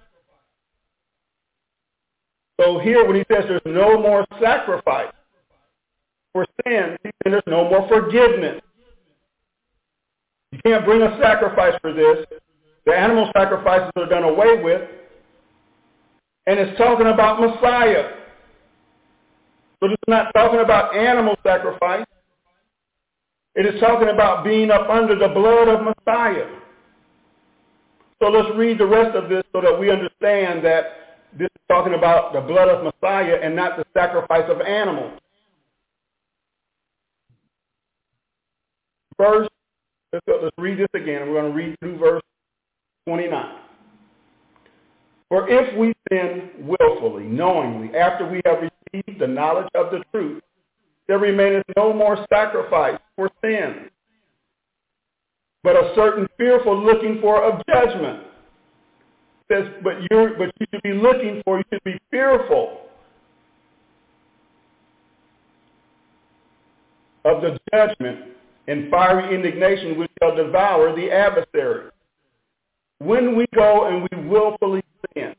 So here when he says there's no more sacrifice for sin, he's saying there's no more forgiveness. You can't bring a sacrifice for this. The animal sacrifices are done away with. And it's talking about Messiah. So it's not talking about animal sacrifice. It is talking about being up under the blood of Messiah. So let's read the rest of this so that we understand that this is talking about the blood of Messiah and not the sacrifice of animals. First, let's read this again. We're going to read through verse 29. For if we sin willfully, knowingly, after we have received the knowledge of the truth, there remaineth no more sacrifice for sin, but a certain fearful looking for of judgment. Says, but you should be looking for, you should be fearful of the judgment and fiery indignation which shall devour the adversary. When we go and we willfully sin,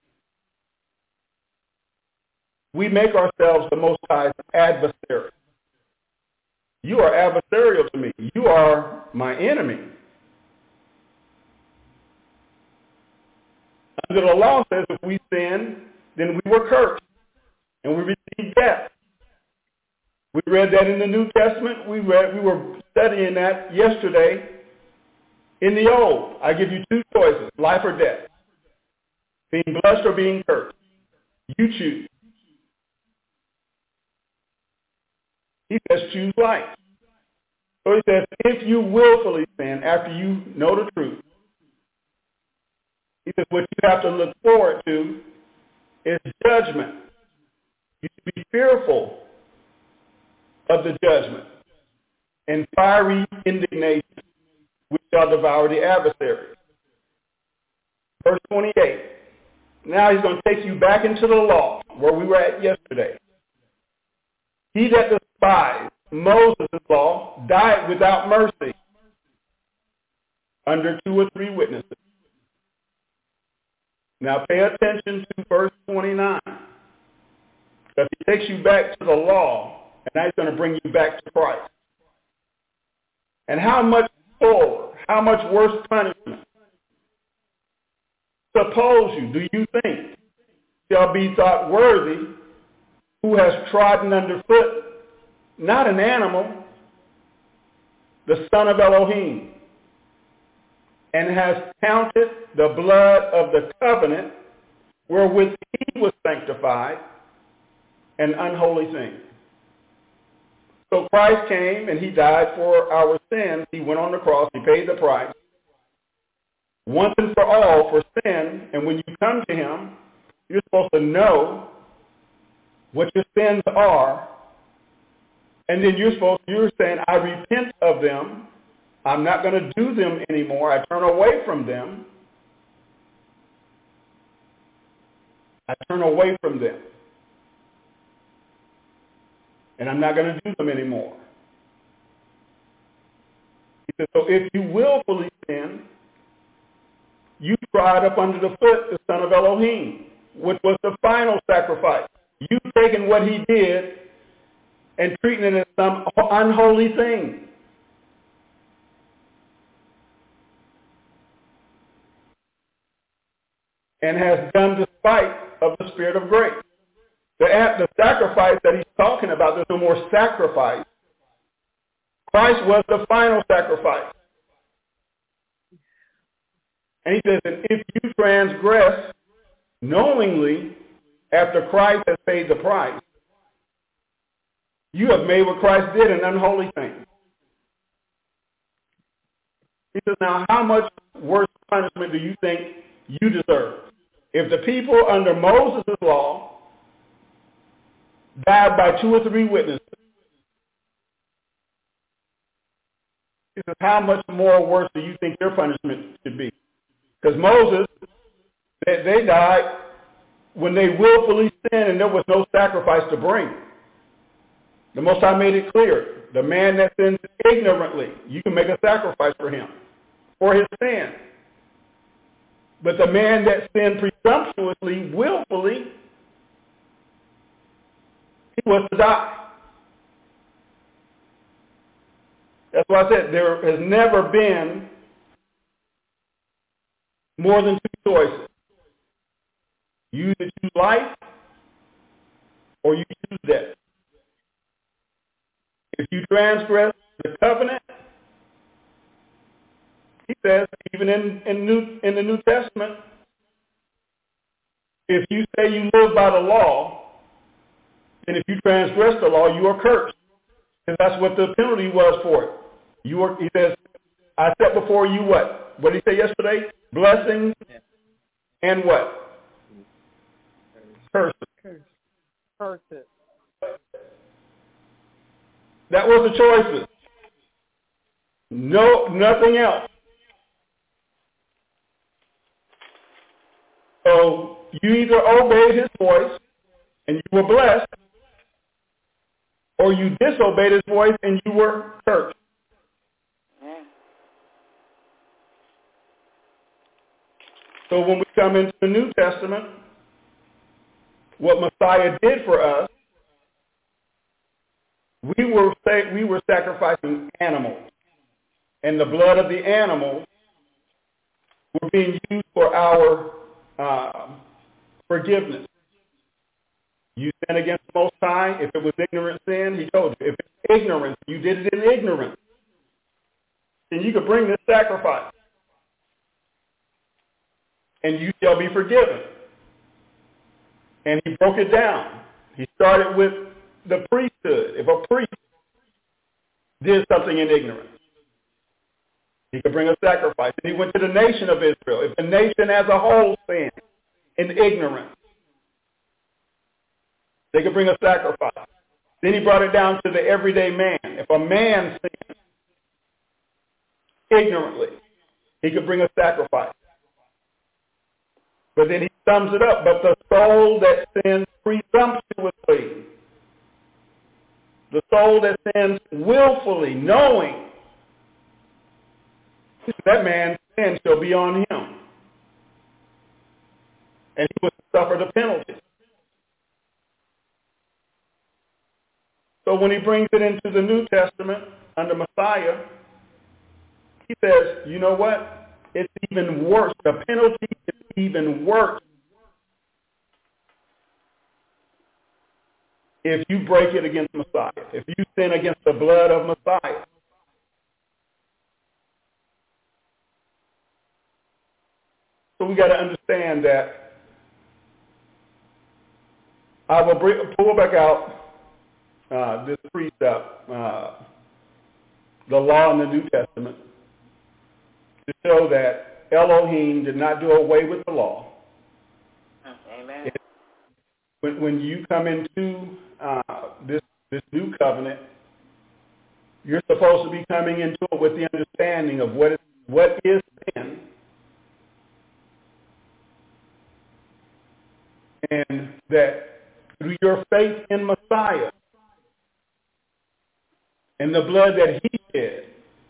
we make ourselves the Most High's adversary. You are adversarial to me. You are my enemy. Under the law says if we sin, then we were cursed and we received death. We read that in the New Testament. We were studying that yesterday in the Old. I give you two choices, life or death. Being blessed or being cursed. You choose. He says choose life. So he says if you willfully sin after you know the truth, he says what you have to look forward to is judgment. You should be fearful of the judgment and fiery indignation which shall devour the adversary. Verse 28. Now he's going to take you back into the law where we were at yesterday. He that despised Moses' law died without mercy. under 2 or 3 witnesses. Now pay attention to verse 29. Because he takes you back to the law, and now he's going to bring you back to Christ. And how much more, how much worse punishment, suppose you, do you think, shall be thought worthy who has trodden underfoot, not an animal, the Son of Elohim, and has counted the blood of the covenant wherewith he was sanctified an unholy thing. So Christ came and he died for our sins. He went on the cross. He paid the price once and for all for sin. And when you come to him, you're supposed to know what your sins are. And then you're saying, I repent of them. I'm not going to do them anymore. I turn away from them. I turn away from them. And I'm not going to do them anymore. He said, so if you willfully sin, you trod up under the foot the Son of Elohim, which was the final sacrifice. You taking what he did and treating it as some unholy thing. And has done despite of the Spirit of grace. The sacrifice that he's talking about, there's no more sacrifice. Christ was the final sacrifice. And he says that if you transgress knowingly after Christ has paid the price, you have made what Christ did an unholy thing. He says, now how much worse punishment do you think you deserve? If the people under Moses' law died by 2 or 3 witnesses, he says, how much more worse do you think your punishment should be? Because Moses, they died when they willfully sinned and there was no sacrifice to bring. The Most High made it clear. The man that sins ignorantly, you can make a sacrifice for him, for his sin. But the man that sinned presumptuously, willfully, he was to die. That's why I said there has never been more than 2 choices. You either choose life or you choose death. If you transgress the covenant, he says, even in the New Testament, if you say you live by the law, and if you transgress the law, you are cursed. And that's what the penalty was for it. He says, I set before you what? What did he say yesterday? Blessings and what? Curses. Curses. That was the choices. No, nothing else. So you either obeyed his voice and you were blessed, or you disobeyed his voice and you were cursed. So when we come into the New Testament, what Messiah did for us, we were sacrificing animals, and the blood of the animals were being used for our forgiveness. You sin against the Most High. If it was ignorant sin, he told you. If it's ignorance, you did it in ignorance, then you could bring this sacrifice, and you shall be forgiven. And he broke it down. He started with the priesthood. If a priest did something in ignorance, he could bring a sacrifice. And he went to the nation of Israel. If the nation as a whole sinned in ignorance, they could bring a sacrifice. Then he brought it down to the everyday man. If a man sinned ignorantly, he could bring a sacrifice. But then he sums it up. But the soul that sins presumptuously, the soul that sins willfully, knowing, that man's sin shall be on him, and he will suffer the penalty. So when he brings it into the New Testament under Messiah, he says, you know what? It's even worse. The penalty is even worse if you break it against Messiah, if you sin against the blood of Messiah. So we got to understand that. I will pull back out this precept, the law in the New Testament, to show that Elohim did not do away with the law. Amen. When you come into this new covenant, you're supposed to be coming into it with the understanding of what is sin, and that through your faith in Messiah and the blood that he shed,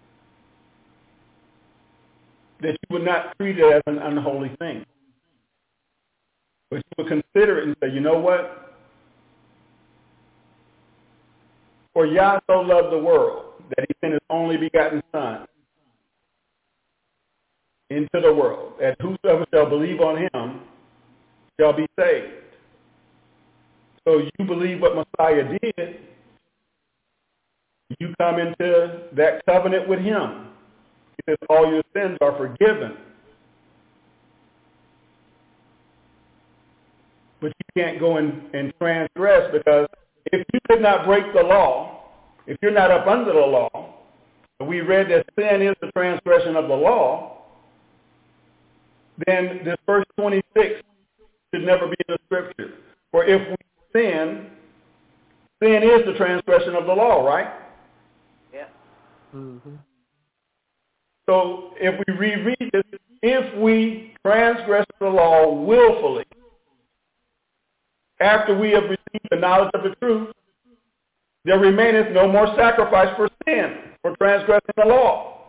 that you would not treat it as an unholy thing, but you would consider it and say, you know what? For Yah so loved the world that he sent his only begotten Son into the world, that whosoever shall believe on him shall be saved. So you believe what Messiah did, you come into that covenant with him. He says all your sins are forgiven. But you can't go and transgress, because if you could not break the law, if you're not up under the law, we read that sin is the transgression of the law, then this verse 26 should never be in the scripture. For if we sin is the transgression of the law, right? Yeah. Mm-hmm. So if we reread this, if we transgress the law willfully, after we have received the knowledge of the truth, there remaineth no more sacrifice for sin, for transgressing the law.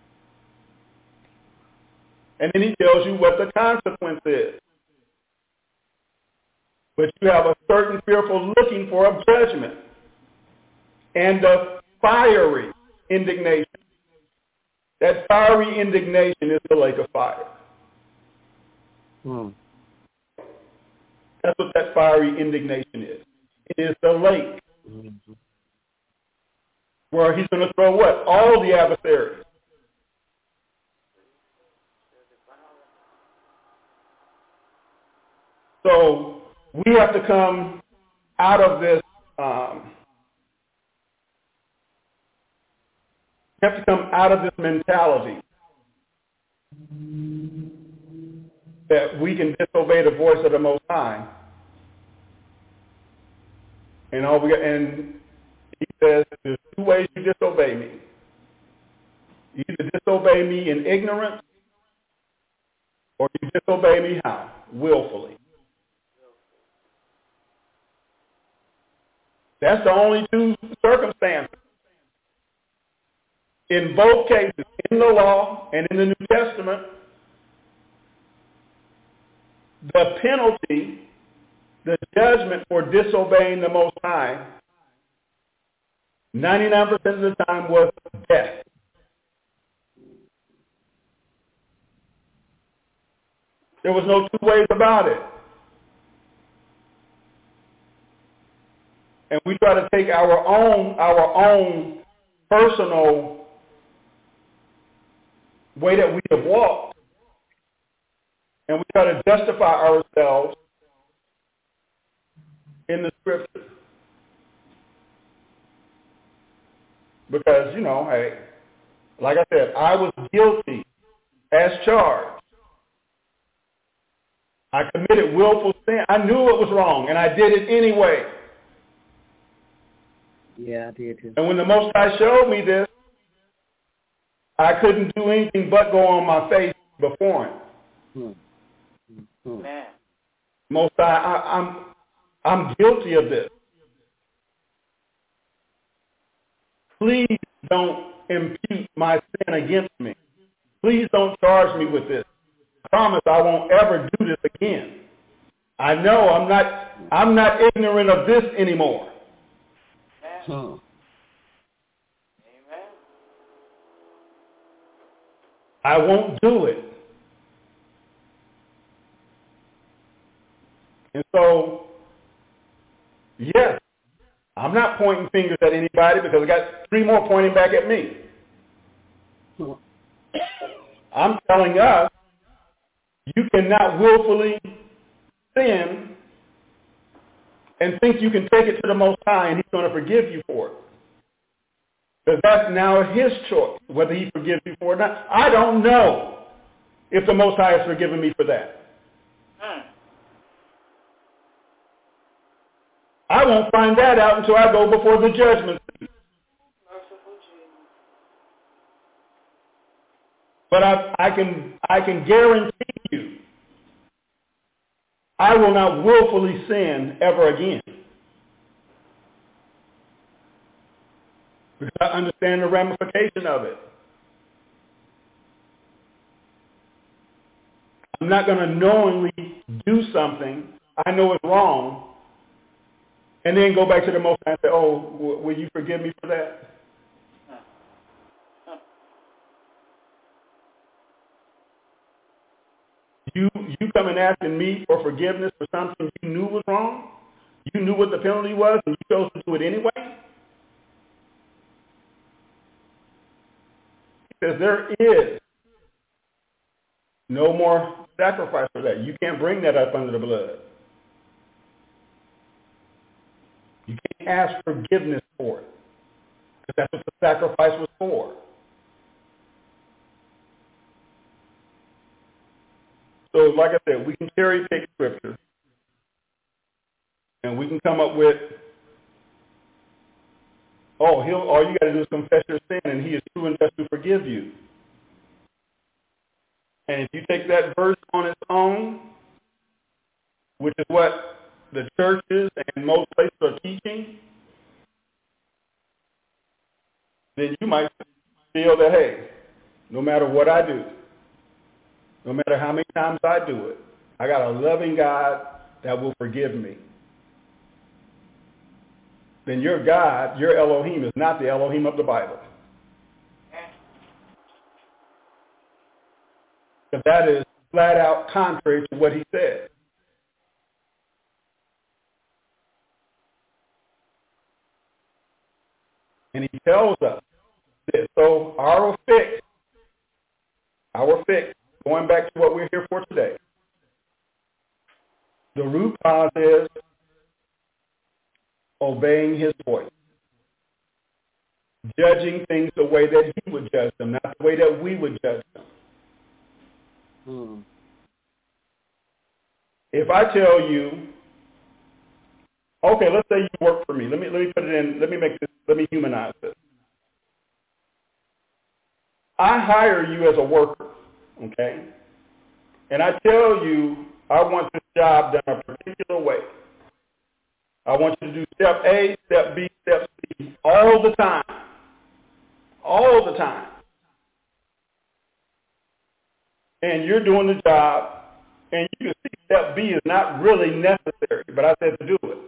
And then he tells you what the consequence is. But you have a certain fearful looking for of judgment and of fiery indignation. That fiery indignation is the lake of fire. Mm. That's what that fiery indignation is. It is the lake where he's going to throw what? All the adversaries. So we have to come out of this. We have to come out of this mentality that we can disobey the voice of the Most High. And he says, there's two ways you disobey me. You either disobey me in ignorance, or you disobey me how? Willfully. That's the only two circumstances. In both cases, in the law and in the New Testament, the penalty, the judgment for disobeying the Most High, 99% of the time was death. There was no two ways about it. And we try to take our own personal way that we have walked, and we try to justify ourselves in the scripture. Because, hey, like I said, I was guilty as charged. I committed willful sin. I knew it was wrong, and I did it anyway. Yeah, I did too. And when the Most High showed me this, I couldn't do anything but go on my face before him. Man. Most High, I'm guilty of this. Please don't impute my sin against me. Please don't charge me with this. I promise I won't ever do this again. I know I'm not ignorant of this anymore. Amen. I won't do it. And so, yes, I'm not pointing fingers at anybody because I got 3 more pointing back at me. I'm telling us, you cannot willfully sin and think you can take it to the Most High and he's going to forgive you for it. Because that's now his choice, whether he forgives you for it or not. I don't know if the Most High has forgiven me for that. I won't find that out until I go before the judgment seat. But I can guarantee you, I will not willfully sin ever again. Because I understand the ramification of it. I'm not going to knowingly do something I know is wrong and then go back to the Most High and say, oh, will you forgive me for that? You coming asking me for forgiveness for something you knew was wrong? You knew what the penalty was and you chose to do it anyway? Because there is no more sacrifice for that. You can't bring that up under the blood. You can't ask forgiveness for it. Because that's what the sacrifice was for. So like I said, we can cherry pick scripture. And we can come up with, all you got to do is confess your sin and he is true and just to forgive you. And if you take that verse on its own, which is what the churches and most places are teaching, then you might feel that, hey, no matter what I do, no matter how many times I do it, I got a loving God that will forgive me. Then your God, your Elohim, is not the Elohim of the Bible. Because that is flat out contrary to what he said. And he tells us this. So our fix, going back to what we're here for today, the root cause is obeying his voice. Judging things the way that he would judge them, not the way that we would judge them. If I tell you, okay, let's say you work for me. Let me put it in, let me humanize this. I hire you as a worker, okay? And I tell you I want this job done a particular way. I want you to do step A, step B, step C all the time. All the time. And you're doing the job, and you can see step B is not really necessary, but I said to do it.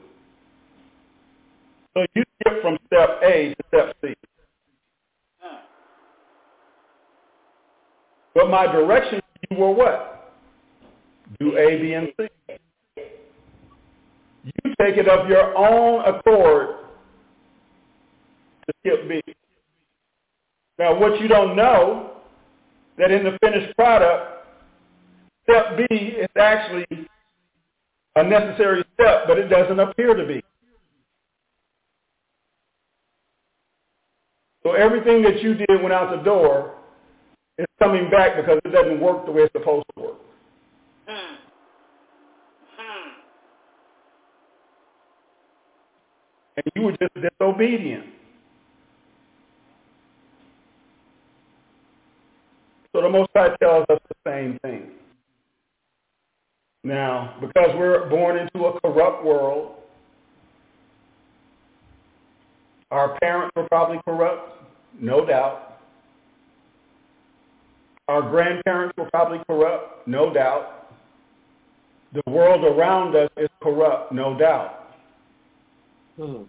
So you skip from step A to step C. But my directions to you were what? Do A, B, and C. You take it of your own accord to skip B. Now, what you don't know, that in the finished product, step B is actually a necessary step, but it doesn't appear to be. So everything that you did went out the door is coming back because it doesn't work the way it's supposed to work. And you were just disobedient. So the Most High tells us the same thing. Now, because we're born into a corrupt world, our parents were probably corrupt, no doubt. Our grandparents were probably corrupt, no doubt. The world around us is corrupt, no doubt. And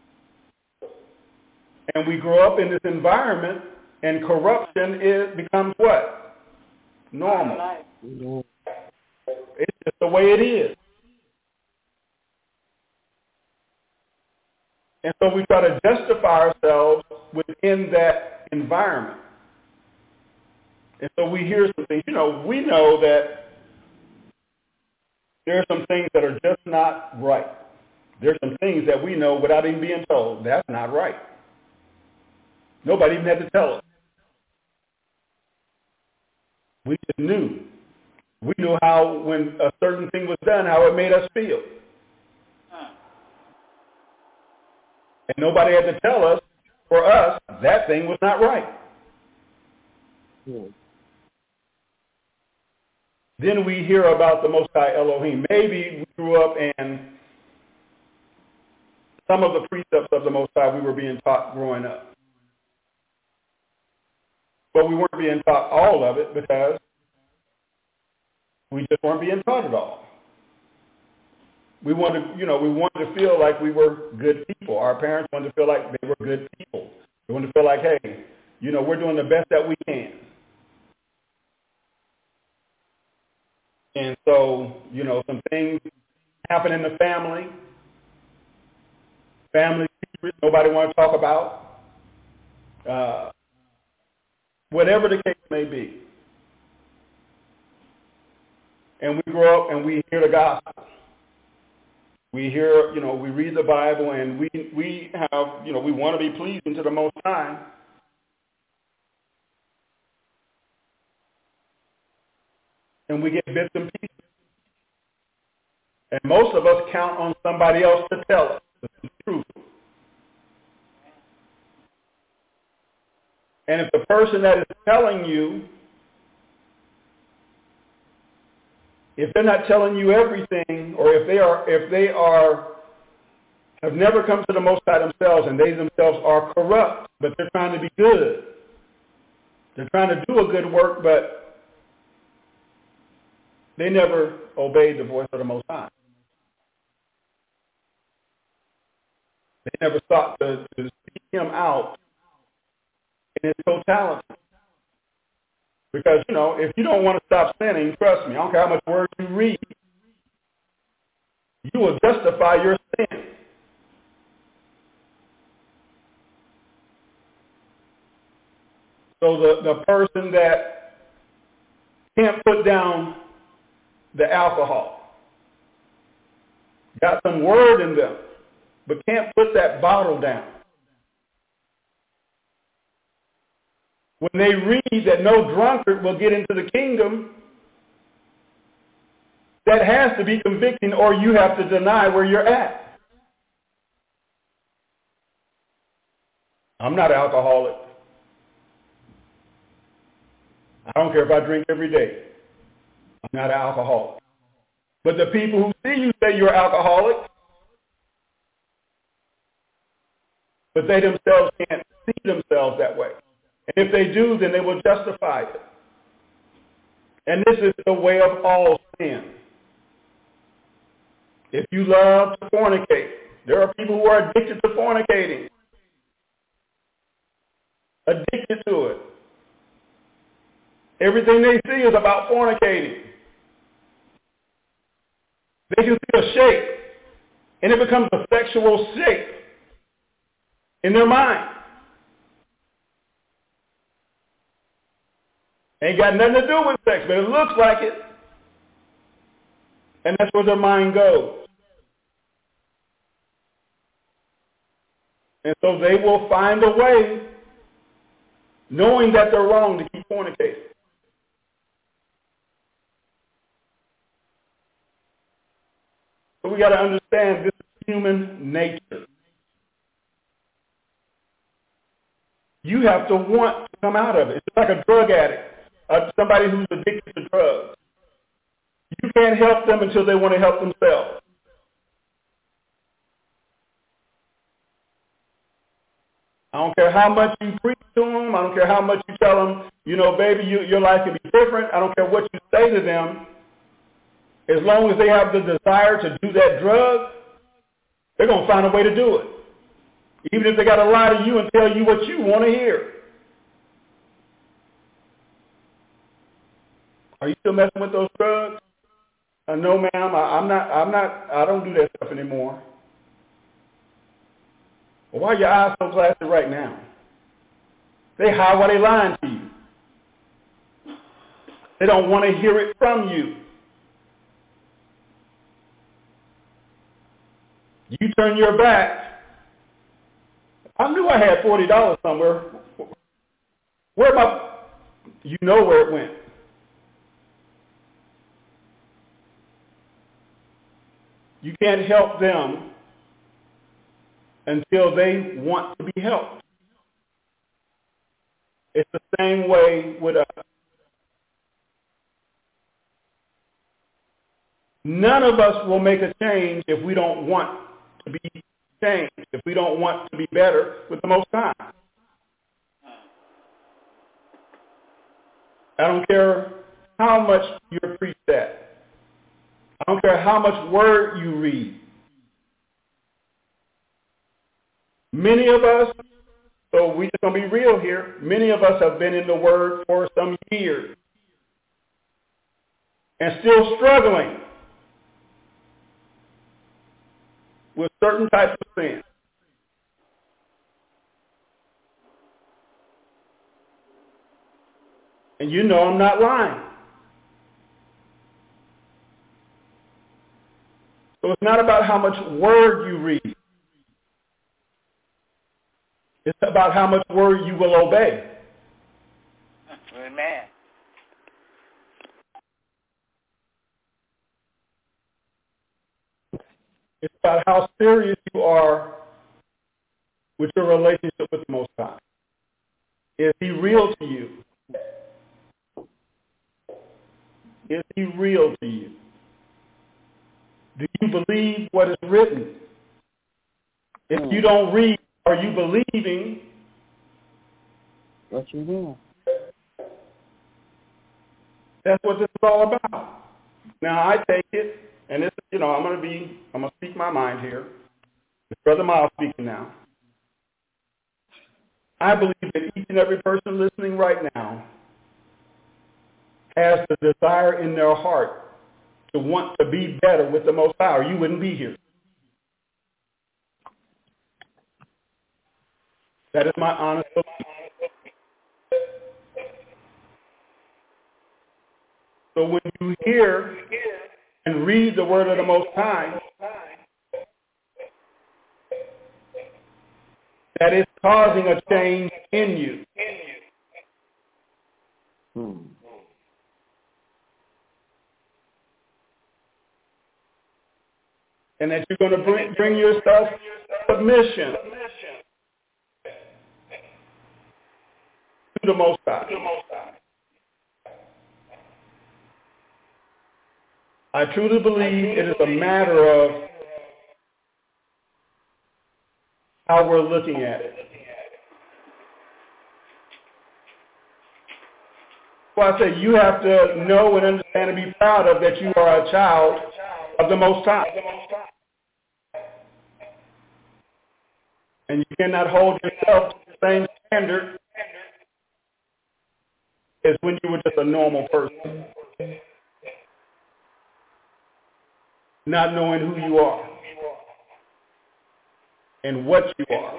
we grow up in this environment, and corruption becomes what? Normal. It's just the way it is. And so we try to justify ourselves within that environment. And so we hear some things. We know that there are some things that are just not right. There are some things that we know without even being told. That's not right. Nobody even had to tell us. We just knew. We knew how, when a certain thing was done, how it made us feel. And nobody had to tell us, for us, that thing was not right. Then we hear about the Most High Elohim. Maybe we grew up and some of the precepts of the Most High we were being taught growing up. But we weren't being taught all of it because we just weren't being taught it all. We wanted to feel like we were good people. Our parents wanted to feel like they were good people. They wanted to feel like, hey, we're doing the best that we can. And so, some things happen in the family. Family secrets nobody wants to talk about. Whatever the case may be. And we grow up and we hear the gospel. We hear, we read the Bible, and we have, we want to be pleasing to the Most High. And we get bits and pieces. And most of us count on somebody else to tell us the truth. And if the person that is telling you, if they're not telling you everything, or if they have never come to the Most High themselves, and they themselves are corrupt, but they're trying to be good. They're trying to do a good work, but they never obeyed the voice of the Most High. They never sought to seek him out in his totality. Because, if you don't want to stop sinning, trust me, I don't care how much word you read, you will justify your sin. So the person that can't put down the alcohol, got some word in them, but can't put that bottle down. When they read that no drunkard will get into the kingdom, that has to be convicting, or you have to deny where you're at. I'm not an alcoholic. I don't care if I drink every day. I'm not an alcoholic. But the people who see you say you're alcoholic, but they themselves can't see themselves that way. And if they do, then they will justify it. And this is the way of all sin. If you love to fornicate, there are people who are addicted to fornicating. Addicted to it. Everything they see is about fornicating. They can see a shape, and it becomes a sexual shape in their mind. Ain't got nothing to do with sex, but it looks like it. And that's where their mind goes. And so they will find a way, knowing that they're wrong, to keep fornicating. So we got to understand this is human nature. You have to want to come out of it. It's like a drug addict. Somebody who's addicted to drugs. You can't help them until they want to help themselves. I don't care how much you preach to them. I don't care how much you tell them, You know, baby, your life can be different. I don't care what you say to them. As long as they have the desire to do that drug, they're going to find a way to do it. Even if they got to lie to you and tell you what you want to hear. Are you still messing with those drugs? No, ma'am, I don't do that stuff anymore. Well, why are your eyes so glassy right now? They hide while they lying to you. They don't want to hear it from you. You turn your back. I knew I had $40 somewhere. Where my? You know where it went. You can't help them until they want to be helped. It's the same way with us. None of us will make a change if we don't want to be changed, if we don't want to be better with the Most High. I don't care how much you're preached at. I don't care how much word you read. Many of us, so we're just going to be real here, many of us have been in the word for some years and still struggling with certain types of sin. And you know I'm not lying. So it's not about how much word you read. It's about how much word you will obey. Amen. It's about how serious you are with your relationship with the Most High. Is he real to you? Is he real to you? Do you believe what is written? If you don't read, are you believing what you do? That's what this is all about. Now I take it, and this, I'm going to speak my mind here. It's Brother Miles speaking now. I believe that each and every person listening right now has the desire in their heart to want to be better with the Most High, or you wouldn't be here. That is my honest belief. So when you hear and read the word of the Most High, that is causing a change in you. And that you're going to bring yourself submission to the Most High. I truly believe it is a matter of how we're looking at it. Well, I say you have to know and understand and be proud of that you are a child of the Most High. And you cannot hold yourself to the same standard as when you were just a normal person, not knowing who you are and what you are.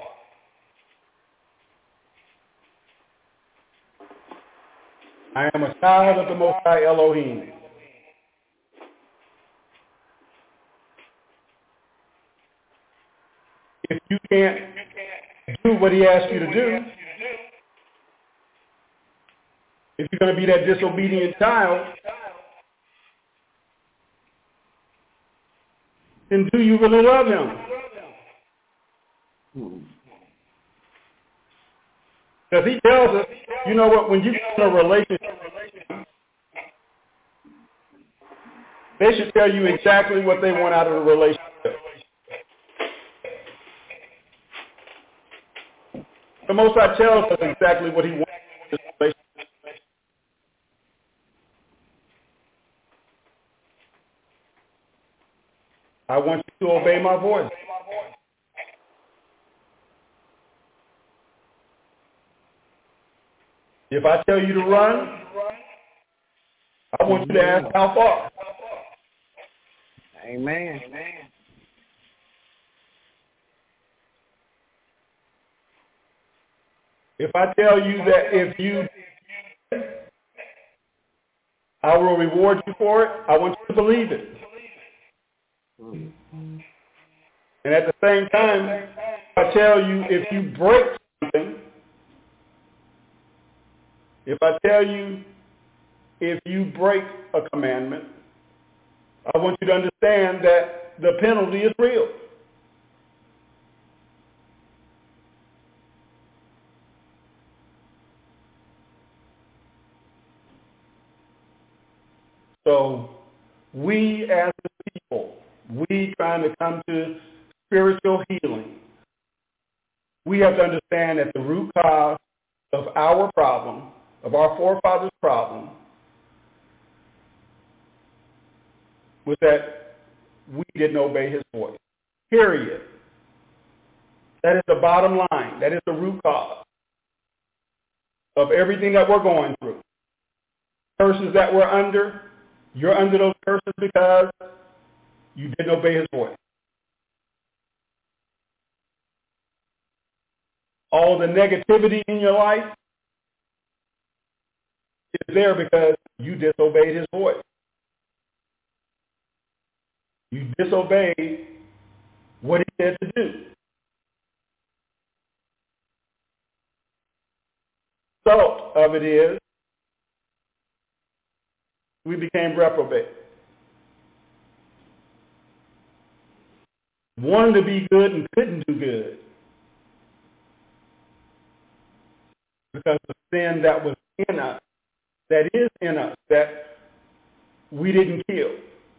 I am a child of the Most High Elohim. If you can't do what he asks you to do, if you're going to be that disobedient child, then do you really love him? Because he tells us, you know what, when you get in a relationship, they should tell you exactly what they want out of the relationship. The Most High tells us exactly what he wants in this relationship. I want you to obey my voice. If I tell you to run, I want you to ask how far. Amen. If I tell you that if you, I will reward you for it, I want you to believe it. And at the same time, if I tell you if you break something, if I tell you if you break a commandment, I want you to understand that the penalty is real. So we as the people, we trying to come to spiritual healing, we have to understand that the root cause of our problem, of our forefathers' problem, was that we didn't obey his voice. Period. That is the bottom line. That is the root cause of everything that we're going through. Curses that we're under, you're under those curses because you didn't obey his voice. All the negativity in your life is there because you disobeyed his voice. You disobeyed what he said to do. Result of it is we became reprobate. Wanted to be good and couldn't do good because the sin that was in us, that is in us, that we didn't kill.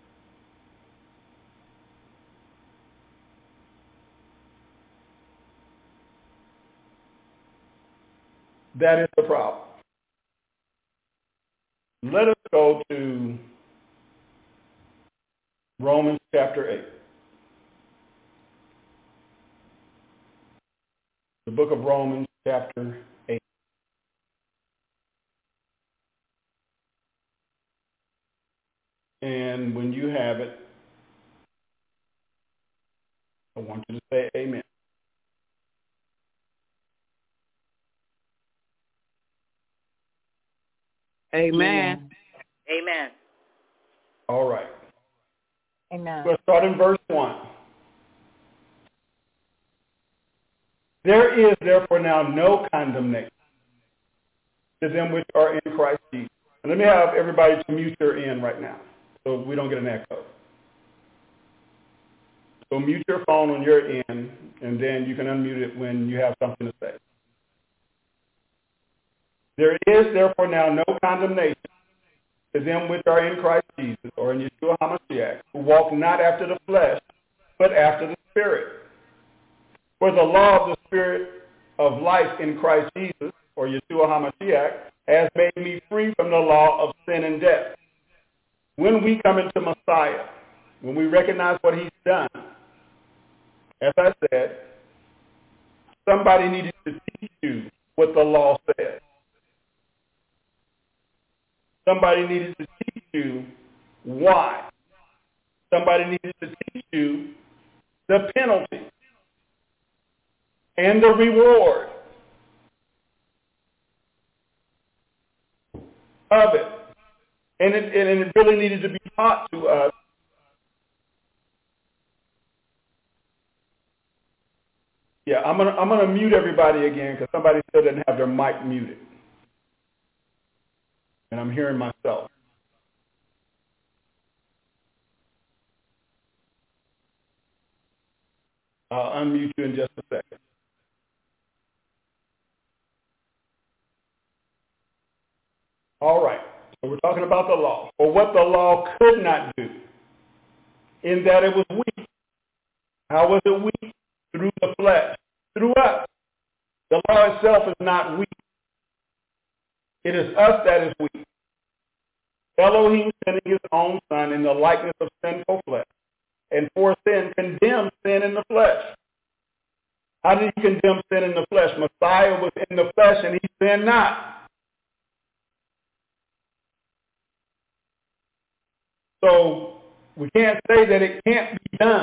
That is the problem. Let us go to Romans chapter 8. The book of Romans chapter 8. And when you have it, I want you to say amen. Amen. Amen. All right. Amen. Let's start in verse 1. There is therefore now no condemnation to them which are in Christ Jesus. And let me have everybody to mute your end right now so we don't get an echo. So mute your phone on your end, and then you can unmute it when you have something to say. There is therefore now no condemnation to them which are in Christ Jesus, or in Yeshua HaMashiach, who walk not after the flesh, but after the Spirit. For the law of the Spirit of life in Christ Jesus, or Yeshua HaMashiach, has made me free from the law of sin and death. When we come into Messiah, when we recognize what he's done, as I said, somebody needed to teach you what the law says. Somebody needed to teach you why. Somebody needed to teach you the penalty and the reward of it. And it really needed to be taught to us. Yeah, I'm gonna mute everybody again because somebody still didn't have their mic muted. And I'm hearing myself. I'll unmute you in just a second. All right. So we're talking about the law, or what the law could not do, in that it was weak. How was it weak? Through the flesh, through us. The law itself is not weak. It is us that is weak. Elohim sending his own son in the likeness of sinful flesh, and for sin condemned sin in the flesh. How did he condemn sin in the flesh? Messiah was in the flesh and he sinned not. So we can't say that it can't be done.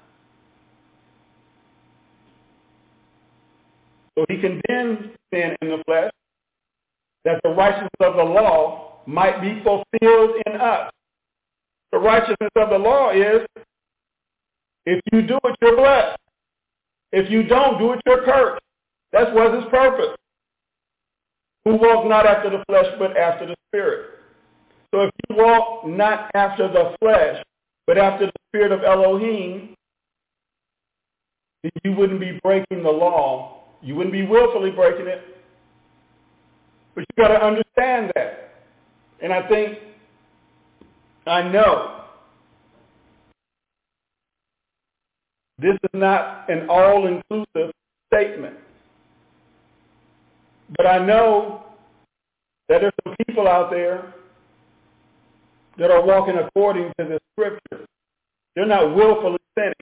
So he condemned sin in the flesh, that the righteousness of the law might be fulfilled in us. The righteousness of the law is, if you do it, you're blessed. If you don't do it, you're cursed. That was his purpose. Who walk not after the flesh, but after the Spirit. So if you walk not after the flesh, but after the Spirit of Elohim, then you wouldn't be breaking the law. You wouldn't be willfully breaking it. But you got to understand that. And I know this is not an all-inclusive statement. But I know that there's some people out there that are walking according to the scripture. They're not willfully sinning.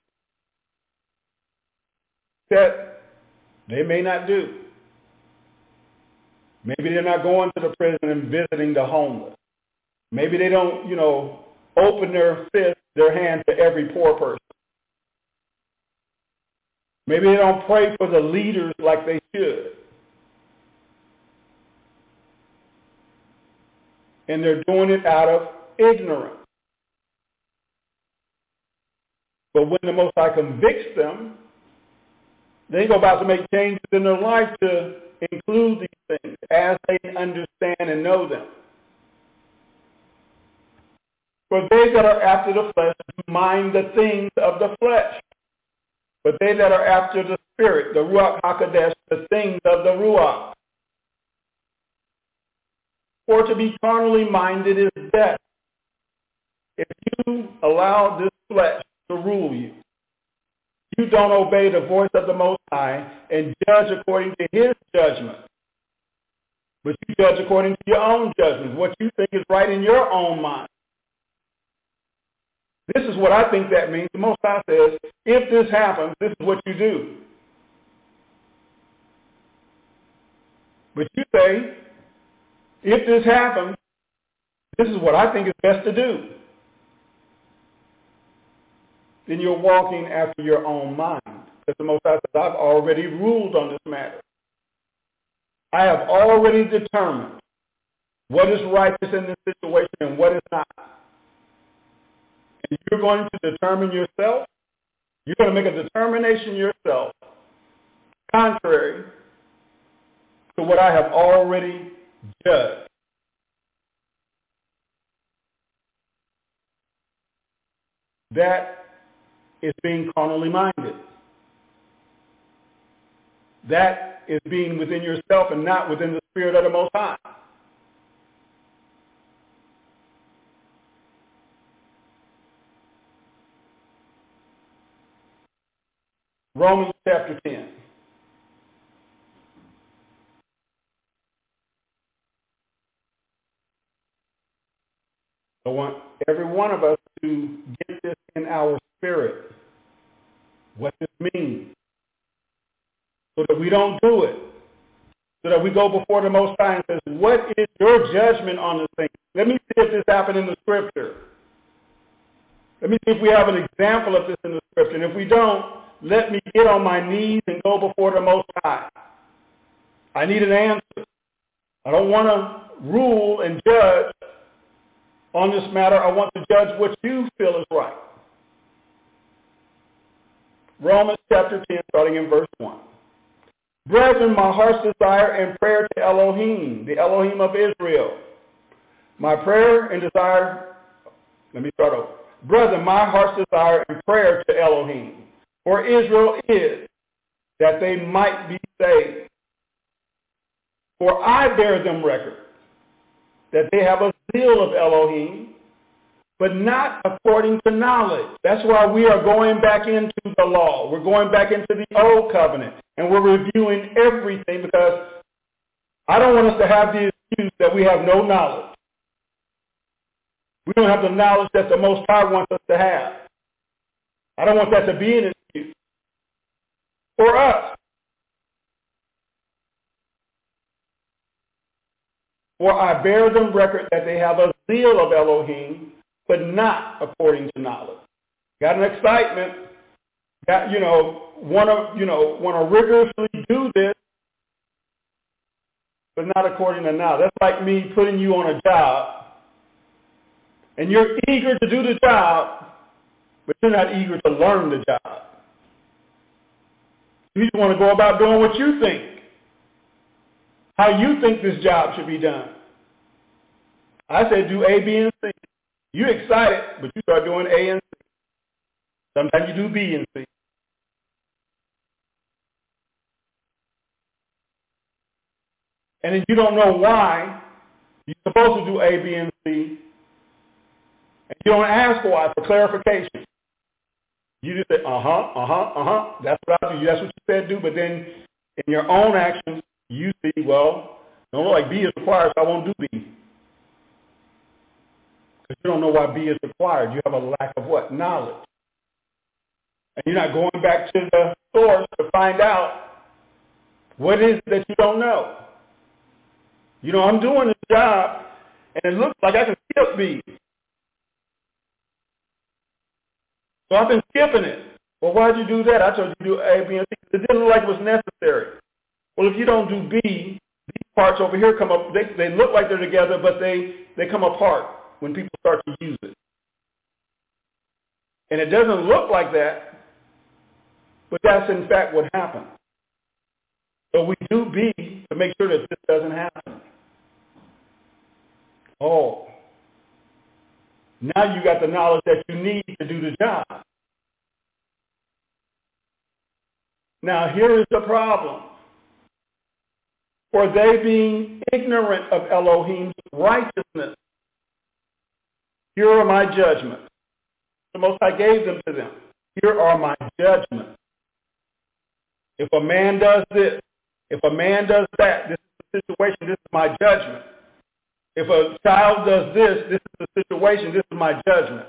That they may not do. Maybe they're not going to the prison and visiting the homeless. Maybe they don't, open their hand to every poor person. Maybe they don't pray for the leaders like they should. And they're doing it out of ignorance. But when the Most High convicts them, they go about to make changes in their life to include these things as they understand and know them. For they that are after the flesh mind the things of the flesh. But they that are after the Spirit, the Ruach HaKodesh, the things of the Ruach. For to be carnally minded is death. If you allow this flesh to rule you, you don't obey the voice of the Most High and judge according to his judgment. But you judge according to your own judgment, what you think is right in your own mind. This is what I think that means. The Most High says, if this happens, this is what you do. But you say, if this happens, this is what I think is best to do. Then you're walking after your own mind. As the Most High says, I've already ruled on this matter. I have already determined what is righteous in this situation and what is not. And you're going to determine yourself. You're going to make a determination yourself contrary to what I have already judged. That is being carnally minded. That is being within yourself and not within the Spirit of the Most High. Romans chapter 10. I want every one of us to get this in our spirit, what this means, so that we don't do it, so that we go before the Most High and says, what is your judgment on this thing? Let me see if this happened in the scripture. Let me see if we have an example of this in the scripture. And if we don't, let me get on my knees and go before the Most High. I need an answer. I don't want to rule and judge on this matter. I want to judge what you feel is right. Romans chapter 10, starting in verse 1. Brethren, my heart's desire and prayer to Elohim, the Elohim of Israel. My prayer and desire, let me start over. Brethren, my heart's desire and prayer to Elohim for Israel is that they might be saved. For I bear them record that they have a zeal of Elohim, but not according to knowledge. That's why we are going back into the law. We're going back into the old covenant, and we're reviewing everything because I don't want us to have the excuse that we have no knowledge. We don't have the knowledge that the Most High wants us to have. I don't want that to be an excuse for us. For I bear them record that they have a zeal of Elohim, but not according to knowledge. Got an excitement, want to rigorously do this, but not according to knowledge. That's like me putting you on a job, and you're eager to do the job, but you're not eager to learn the job. You just want to go about doing what you think, how you think this job should be done. I said do A, B, and C. You're excited, but you start doing A and C. Sometimes you do B and C. And then you don't know why you're supposed to do A, B, and C. And you don't ask why for clarification. You just say, that's what I do. That's what you said do. But then in your own actions, you see, well, don't look like B is required, so I won't do B. Because you don't know why B is required. You have a lack of what? Knowledge. And you're not going back to the source to find out what it is that you don't know. I'm doing this job, and it looks like I can skip B. So I've been skipping it. Well, why'd you do that? I told you to do A, B, and C. It didn't look like it was necessary. Well, if you don't do B, these parts over here come up. They look like they're together, but they come apart when people start to use it. And it doesn't look like that, but that's in fact what happened. So we do B to make sure that this doesn't happen. Oh. Now you got the knowledge that you need to do the job. Now here is the problem. For they being ignorant of Elohim's righteousness, here are my judgments. The Most High gave them to them. Here are my judgments. If a man does this, if a man does that, this is the situation, this is my judgment. If a child does this, this is the situation, this is my judgment.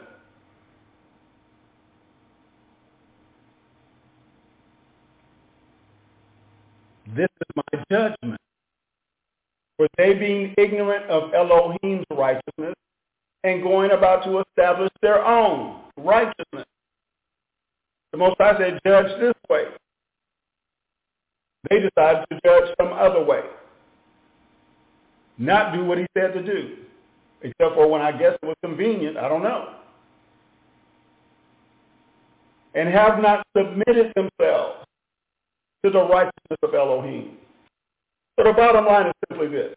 This is my judgment. For they being ignorant of Elohim's righteousness and going about to establish their own righteousness. The Most High said, judge this way. They decided to judge some other way. Not do what he said to do. Except for when I guess it was convenient, I don't know. And have not submitted themselves to the righteousness of Elohim. So the bottom line is simply this.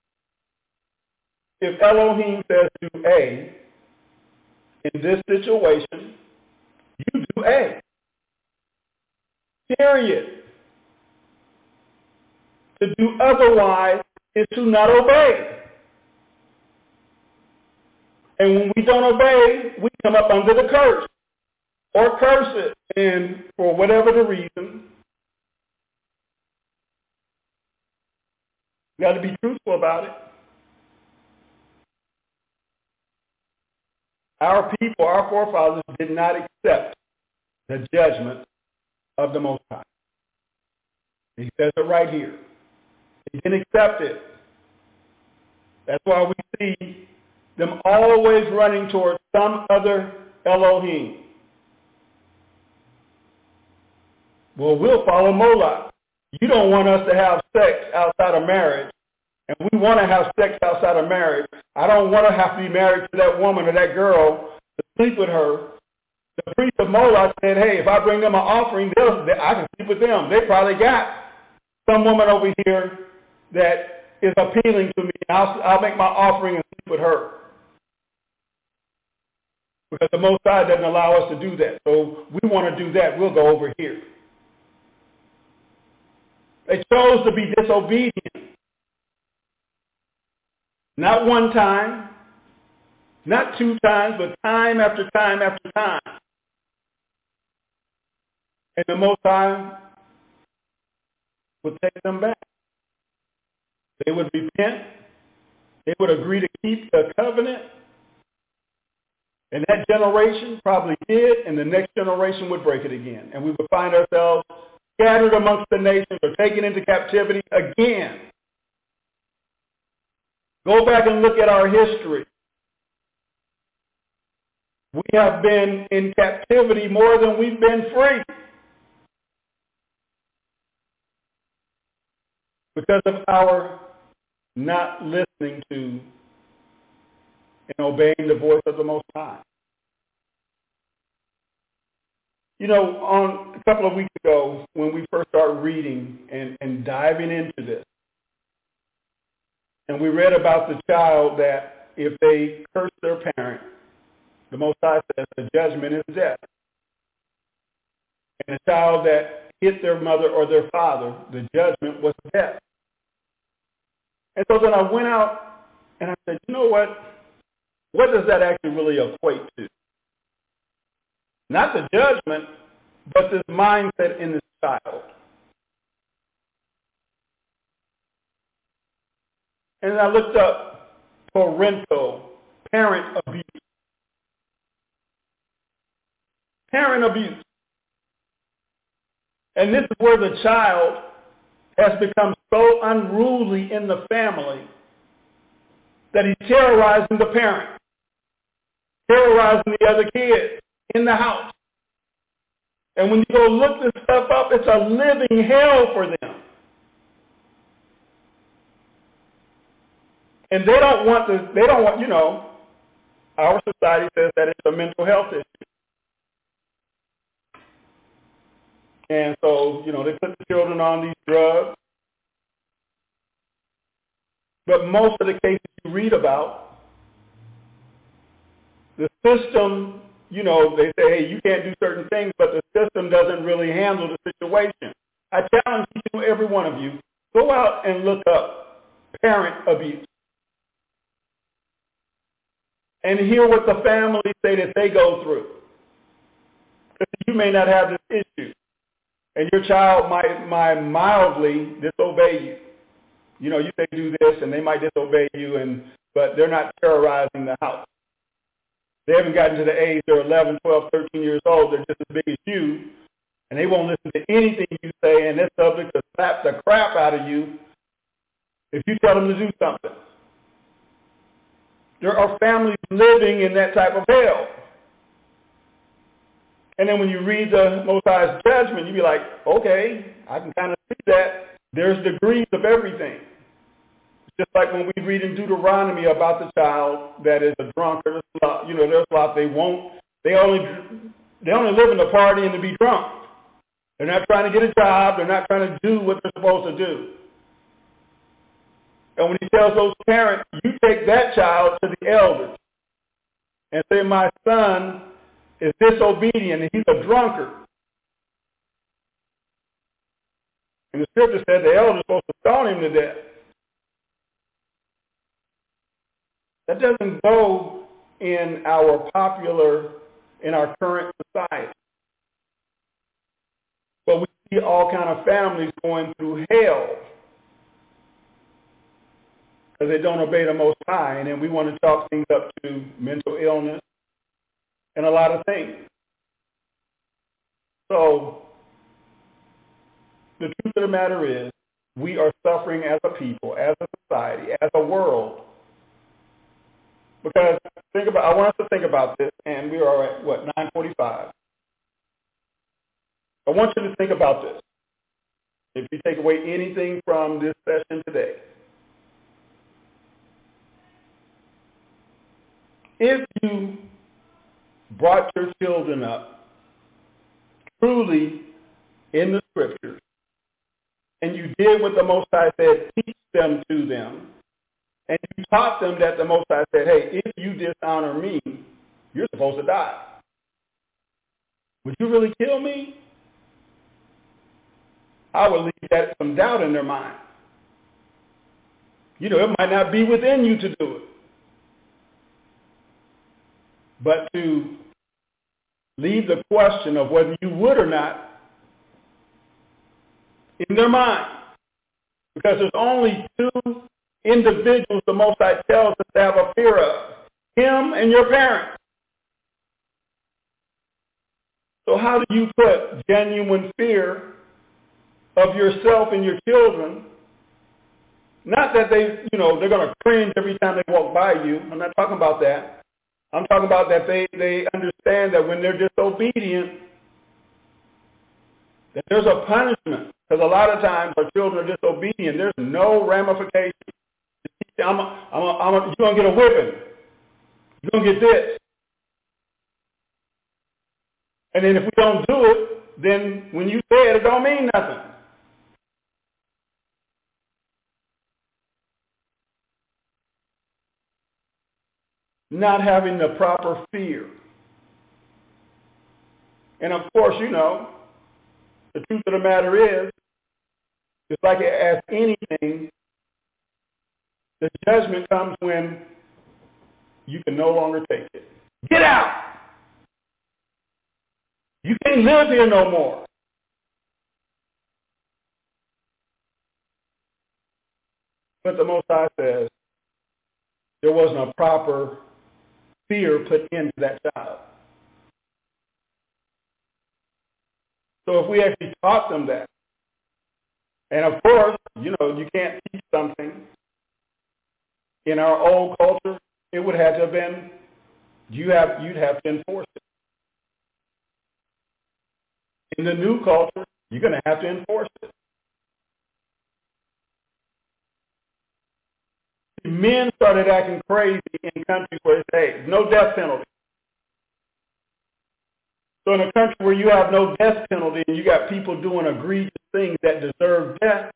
If Elohim says do A, in this situation, you do A. Period. To do otherwise is to not obey. And when we don't obey, we come up under the curse or curse it. And for whatever the reason, we got to be truthful about it. Our people, our forefathers, did not accept the judgment of the Most High. He says it right here. They didn't accept it. That's why we see them always running towards some other Elohim. Well, we'll follow Moloch. You don't want us to have sex outside of marriage, and we want to have sex outside of marriage. I don't want to have to be married to that woman or that girl to sleep with her. The priest of Moloch said, hey, if I bring them an offering, I can sleep with them. They probably got some woman over here that is appealing to me. I'll make my offering and sleep with her. Because the Most High doesn't allow us to do that. So we want to do that. We'll go over here. They chose to be disobedient. Not one time, not two times, but time after time after time. And the Most High would take them back. They would repent. They would agree to keep the covenant. And that generation probably did, and the next generation would break it again. And we would find ourselves scattered amongst the nations or taken into captivity again. Go back and look at our history. We have been in captivity more than we've been free because of our not listening to and obeying the voice of the Most High. You know, on a couple of weeks ago, when we first started reading and diving into this, and we read about the child that if they curse their parent, the Most High says the judgment is death. And the child that hit their mother or their father, the judgment was death. And so then I went out and I said, you know what? What does that actually really equate to? Not the judgment, but this mindset in this child. And I looked up parental, parent abuse. Parent abuse. And this is where the child has become so unruly in the family that he's terrorizing the parent, terrorizing the other kids in the house. And when you go look this stuff up, it's a living hell for them. And they don't want, you know, our society says that it's a mental health issue. And so, you know, they put the children on these drugs. But most of the cases you read about, the system, you know, they say, hey, you can't do certain things, but the system doesn't really handle the situation. I challenge each and every one of you, go out and look up parent abuse. And hear what the families say that they go through. Because you may not have this issue. And your child might mildly disobey you. You know, you say do this, and they might disobey you, but they're not terrorizing the house. They haven't gotten to the age they're 11, 12, 13 years old. They're just as big as you, and they won't listen to anything you say, and they're subject to slap the crap out of you if you tell them to do something. There are families living in that type of hell. And then when you read the Most High's judgment, you be like, okay, I can kind of see that. There's degrees of everything. Just like when we read in Deuteronomy about the child that is a drunkard, you know, there's a lot they only live in the party and to be drunk. They're not trying to get a job. They're not trying to do what they're supposed to do. And when he tells those parents, you take that child to the elders and say, my son is disobedient and he's a drunkard. And the scripture said the elders are supposed to stone him to death. That doesn't go in our current society. But we see all kind of families going through hell because they don't obey the Most High. And then we want to chalk things up to mental illness and a lot of things. So the truth of the matter is we are suffering as a people, as a society, as a world. Because I want us to think about this, and we are at, 9:45. I want you to think about this. If you take away anything from this session today, if you brought your children up truly in the scriptures, and you did what the Most High said, teach them to them, and you taught them that the Most High said, hey, if you dishonor me, you're supposed to die. Would you really kill me? I would leave that some doubt in their mind. You know, it might not be within you to do it. But to leave the question of whether you would or not in their mind. Because there's only two individuals the Most High tells us to have a fear of. Him and your parents. So how do you put genuine fear of yourself and your children? Not that they're going to cringe every time they walk by you. I'm not talking about that. I'm talking about that they understand that when they're disobedient, that there's a punishment. Because a lot of times our children are disobedient. There's no ramification. You're going to get a whipping. You're going to get this. And then if we don't do it, then when you say it, it don't mean nothing. Not having the proper fear. And of course, the truth of the matter is, just like as anything, the judgment comes when you can no longer take it. Get out! You can't live here no more. But the Most High says there wasn't a proper fear put into that child. So if we actually taught them that, and of course, you can't teach something in our old culture, it would have to have been, you'd have to enforce it. In the new culture, you're going to have to enforce it. Men started acting crazy in countries where they say, no death penalty. So in a country where you have no death penalty and you got people doing egregious things that deserve death,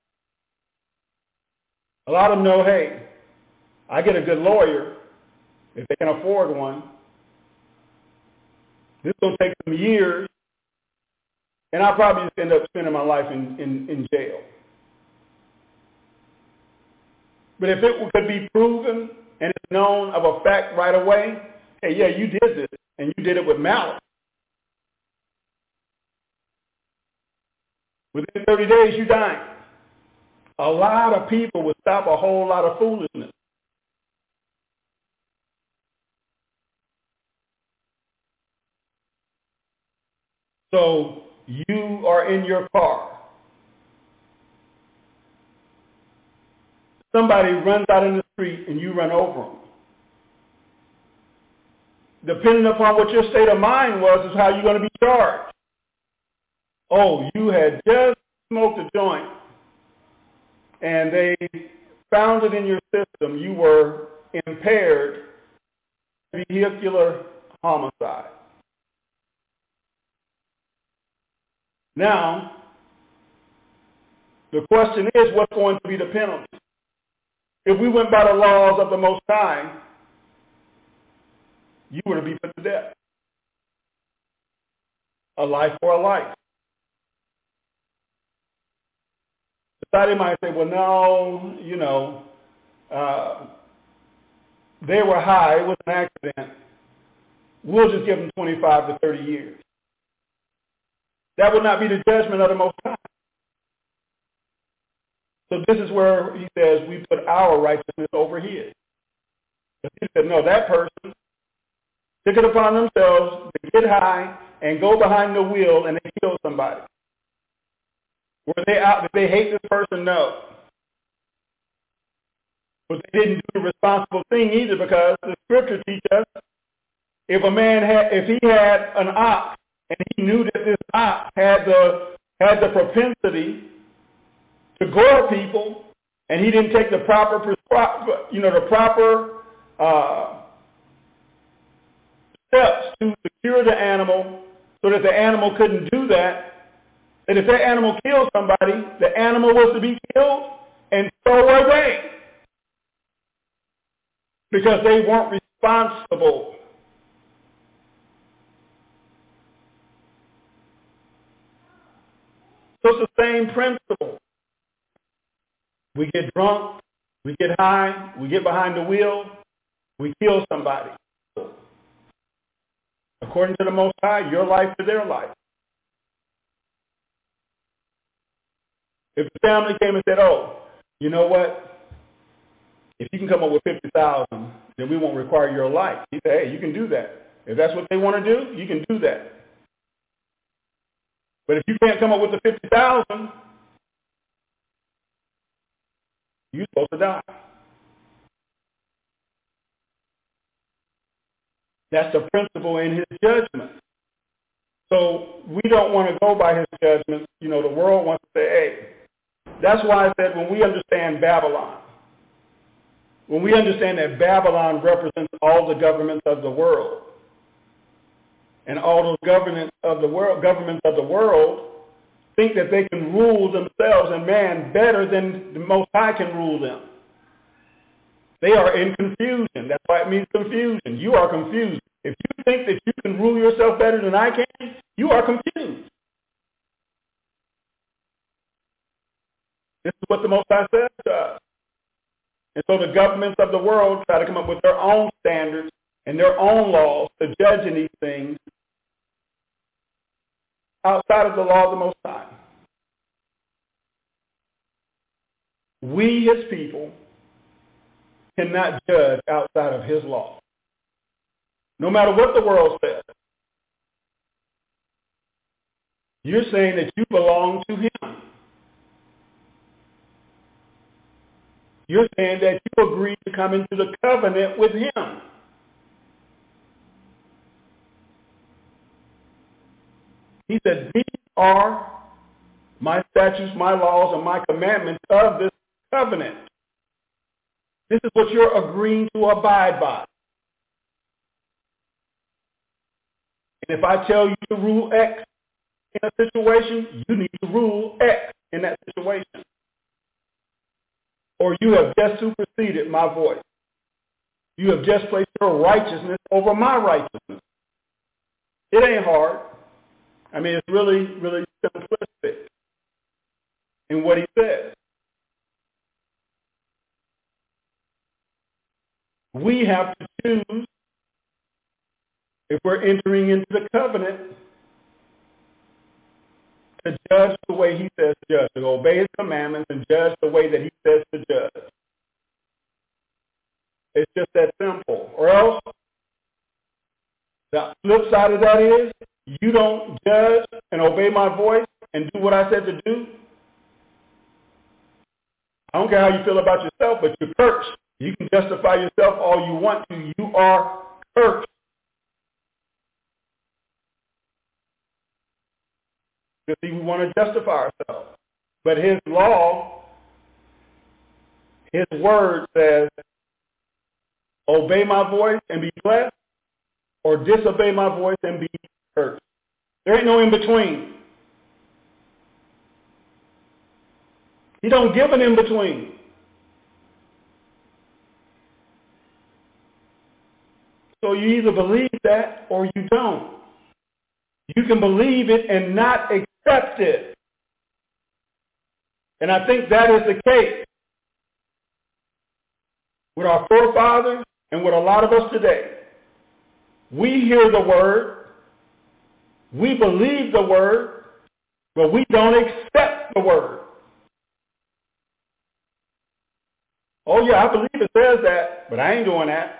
a lot of them know, hey, I get a good lawyer if they can afford one. This is going to take some years, and I'll probably just end up spending my life in jail. But if it could be proven and it's known of a fact right away, hey, yeah, you did this, and you did it with malice. Within 30 days, you died. A lot of people would stop a whole lot of foolishness. So you are in your car. Somebody runs out in the street and you run over them. Depending upon what your state of mind was is how you're going to be charged. Oh, you had just smoked a joint and they found it in your system. You were impaired vehicular homicide. Now, the question is, what's going to be the penalty? If we went by the laws of the Most High, you were to be put to death. A life for a life. Society might say, well, no, they were high, it was an accident. We'll just give them 25 to 30 years. That would not be the judgment of the Most High. So this is where he says we put our righteousness over his. But he said, no, that person took it upon themselves to get high and go behind the wheel and they kill somebody. Were they out? Did they hate this person? No. But they didn't do the responsible thing either, because the scripture teaches us if he had an ox and he knew that this ox had the propensity to gore people, and he didn't take the proper steps to secure the animal so that the animal couldn't do that, and if that animal killed somebody, the animal was to be killed, and so were they, because they weren't responsible. So it's the same principle. We get drunk, we get high, we get behind the wheel, we kill somebody. According to the Most High, your life is their life. If the family came and said, oh, you know what? If you can come up with $50,000, then we won't require your life. He said, hey, you can do that. If that's what they want to do, you can do that. But if you can't come up with the 50,000, you're supposed to die. That's the principle in his judgment. So we don't want to go by his judgments. You know, the world wants to say, hey, that's why I said when we understand Babylon, when we understand that Babylon represents all the governments of the world, and all those governments of the world think that they can rule themselves and man better than the Most High can rule them. They are in confusion. That's why it means confusion. You are confused. If you think that you can rule yourself better than I can, you are confused. This is what the Most High says to us. And so the governments of the world try to come up with their own standards and their own laws to judge in these things outside of the law of the Most High. We, his people, cannot judge outside of his law. No matter what the world says. You're saying that you belong to him. You're saying that you agreed to come into the covenant with him. He said, these are my statutes, my laws, and my commandments of this covenant. This is what you're agreeing to abide by. And if I tell you to rule X in a situation, you need to rule X in that situation. Or you have just superseded my voice. You have just placed your righteousness over my righteousness. It ain't hard. I mean, it's really, really simplistic in what he says. We have to choose, if we're entering into the covenant, to judge the way he says to judge, to obey his commandments and judge the way that he says to judge. It's just that simple. Or else, the flip side of that is, you don't judge and obey my voice and do what I said to do. I don't care how you feel about yourself, but you're cursed. You can justify yourself all you want to. You are cursed. Because see, we want to justify ourselves. But his law, his word says, obey my voice and be blessed, or disobey my voice and be cursed. There ain't no in between. He don't give an in between. So you either believe that or you don't. You can believe it and not accept it. And I think that is the case with our forefathers and with a lot of us today. We hear the word, we believe the word, but we don't accept the word. Oh yeah, I believe it says that, but I ain't doing that.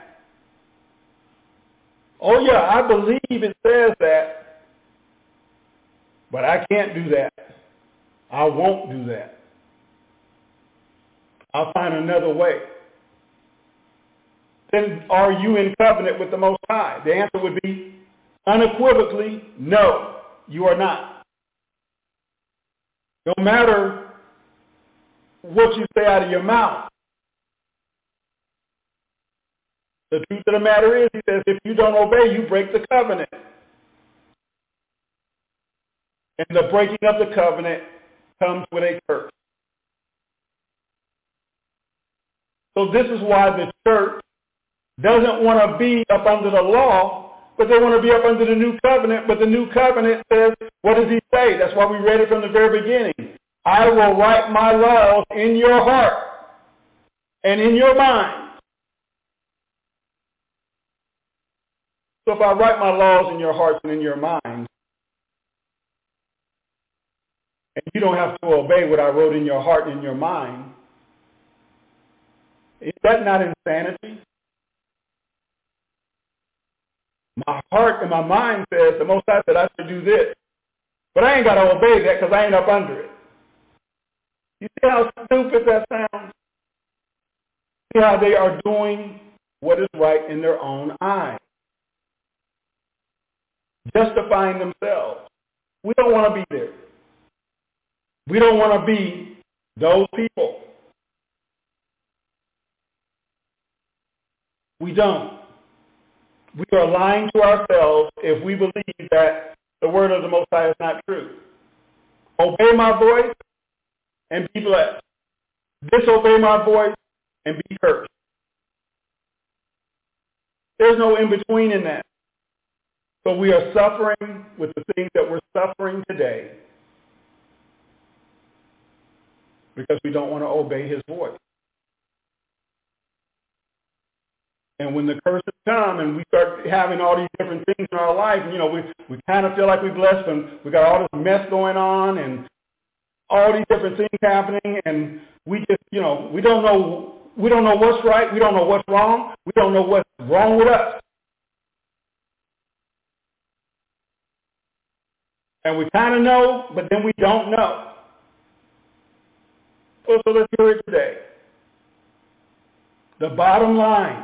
Oh yeah, I believe it says that, but I can't do that. I won't do that. I'll find another way. Then are you in covenant with the Most High? The answer would be unequivocally, no, you are not. No matter what you say out of your mouth. The truth of the matter is, he says, if you don't obey, you break the covenant. And the breaking of the covenant comes with a curse. So this is why the church doesn't want to be up under the law, but they want to be up under the new covenant. But the new covenant says, what does he say? That's why we read it from the very beginning. I will write my laws in your heart and in your mind. So if I write my laws in your hearts and in your minds, and you don't have to obey what I wrote in your heart and in your mind, is that not insanity? My heart and my mind says, the Most High said I should do this, But I ain't got to obey that because I ain't up under it. You see how stupid that sounds? See how they are doing what is right in their own eyes. Justifying themselves. We don't want to be there. We don't want to be those people. We don't. We are lying to ourselves if we believe that the word of the Most High is not true. Obey my voice and be blessed. Disobey my voice and be cursed. There's no in-between in that. So we are suffering with the things that we're suffering today because we don't want to obey his voice. And when the curses come and we start having all these different things in our life, we kind of feel like we're blessed and we got all this mess going on and all these different things happening, and we just, we don't know what's right, we don't know what's wrong, we don't know what's wrong with us. And we kind of know, but then we don't know. So let's hear it today. The bottom line,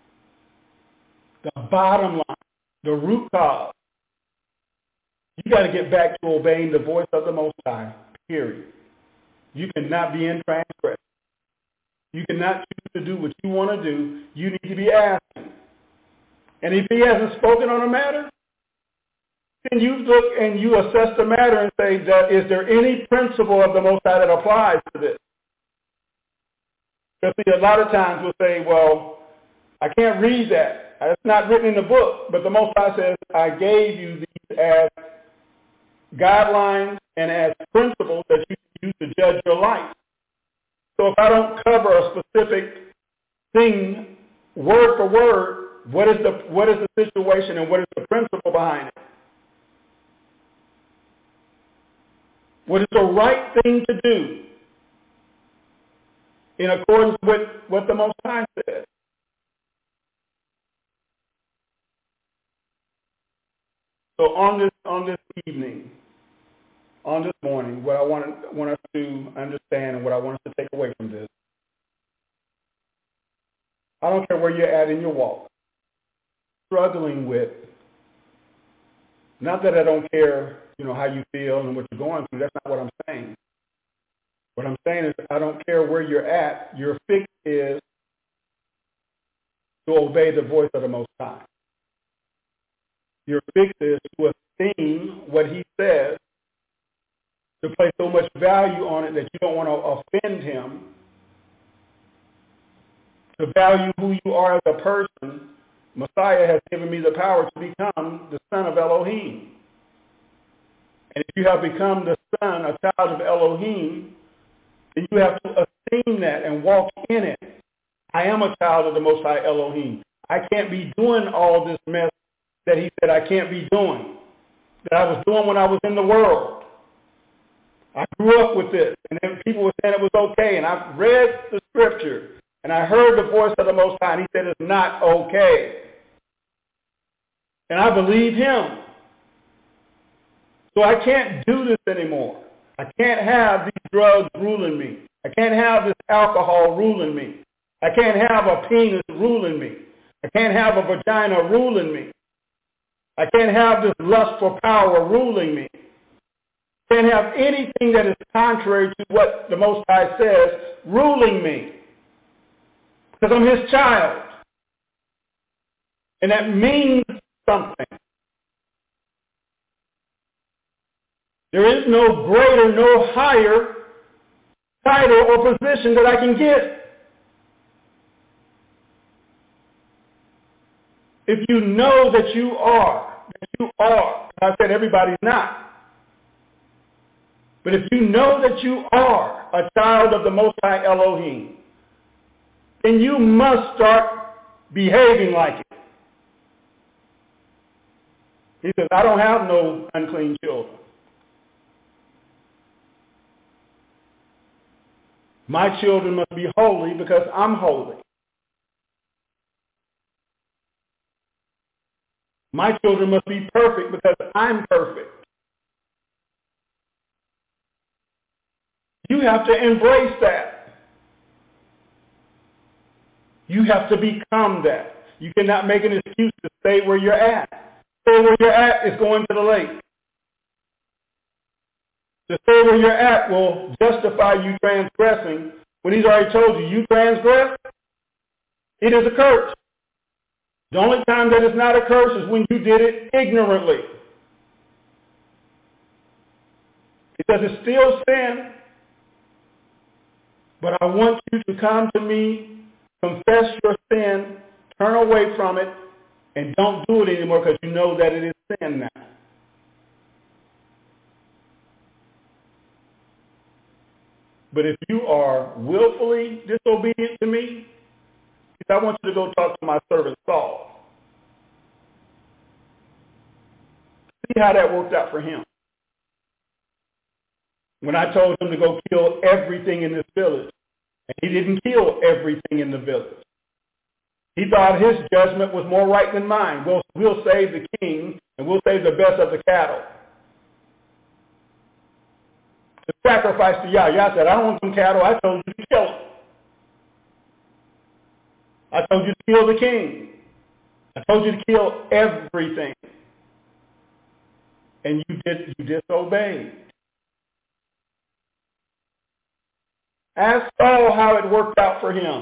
the root cause, you got to get back to obeying the voice of the Most High, period. You cannot be in transgression. You cannot choose to do what you want to do. You need to be asking. And if he hasn't spoken on a matter, then you look and you assess the matter and say, is there any principle of the Most High that applies to this? Because see, a lot of times we'll say, well, I can't read that. It's not written in the book. But the Most High says, I gave you these as guidelines and as principles that you can use to judge your life. So if I don't cover a specific thing word for word, what is the situation and what is the principle behind it? What is the right thing to do in accordance with what the Most High says? So on this evening, on this morning, what I want us to understand and what I want us to take away from this, I don't care where you're at in your walk, struggling with, not that I don't care, how you feel and what you're going through. That's not what I'm saying. What I'm saying is I don't care where you're at. Your fix is to obey the voice of the Most High. Your fix is to esteem what he says, to place so much value on it that you don't want to offend him, to value who you are as a person. Messiah has given me the power to become the son of Elohim. And if you have become the son, a child of Elohim, then you have to esteem that and walk in it. I am a child of the Most High Elohim. I can't be doing all this mess that he said I can't be doing, that I was doing when I was in the world. I grew up with this, and then people were saying it was okay, and I read the scripture, and I heard the voice of the Most High, and he said it's not okay. And I believe him. So I can't do this anymore. I can't have these drugs ruling me. I can't have this alcohol ruling me. I can't have a penis ruling me. I can't have a vagina ruling me. I can't have this lust for power ruling me. I can't have anything that is contrary to what the Most High says ruling me. Because I'm his child. And that means something. There is no greater, no higher title or position that I can get. If you know that you are, I said everybody's not. But if you know that you are a child of the Most High Elohim, then you must start behaving like it. He says, I don't have no unclean children. My children must be holy because I'm holy. My children must be perfect because I'm perfect. You have to embrace that. You have to become that. You cannot make an excuse to stay where you're at. Stay where you're at is going to the lake. To stay where you're at will justify you transgressing when he's already told you transgress. It is a curse. The only time that it's not a curse is when you did it ignorantly. Because it's still sin. But I want you to come to me, confess your sin, turn away from it, and don't do it anymore because you know that it is sin now. But if you are willfully disobedient to me, I want you to go talk to my servant Saul. See how that worked out for him. When I told him to go kill everything in this village, and he didn't kill everything in the village. He thought his judgment was more right than mine. We'll save the king, and we'll save the best of the cattle. To sacrifice to Yah. Yah said, I don't want some cattle. I told you to kill them. I told you to kill the king. I told you to kill everything. And you disobeyed. Ask Saul how it worked out for him.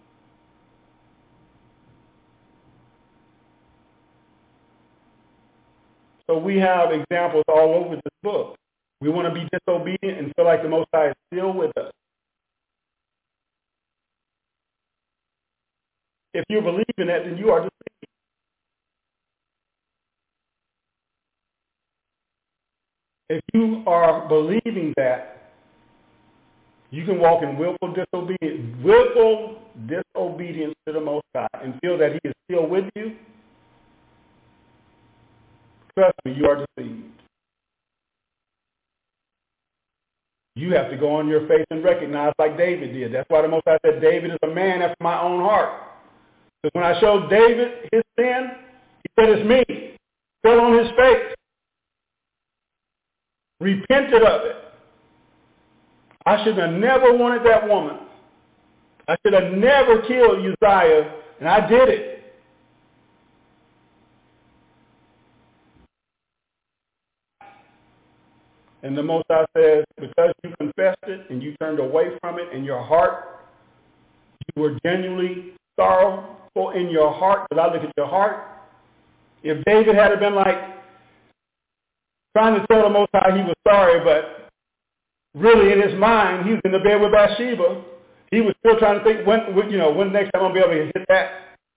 So we have examples all over this book. We want to be disobedient and feel like the Most High is still with us. If you believe in that, then you are deceived. If you are believing that, you can walk in willful disobedience to the Most High and feel that he is still with you. Trust me, you are deceived. You have to go on your face and recognize like David did. That's why the Most High said David is a man after my own heart. Because when I showed David his sin, he said, it's me. Fell on his face. Repented of it. I should have never wanted that woman. I should have never killed Uzziah, and I did it. And the Most High says, because you confessed it and you turned away from it in your heart, you were genuinely sorrowful in your heart, because I look at your heart. If David had been like trying to tell the Most High he was sorry, but really in his mind, he was in the bed with Bathsheba. He was still trying to think, when next time I'm going to be able to hit that.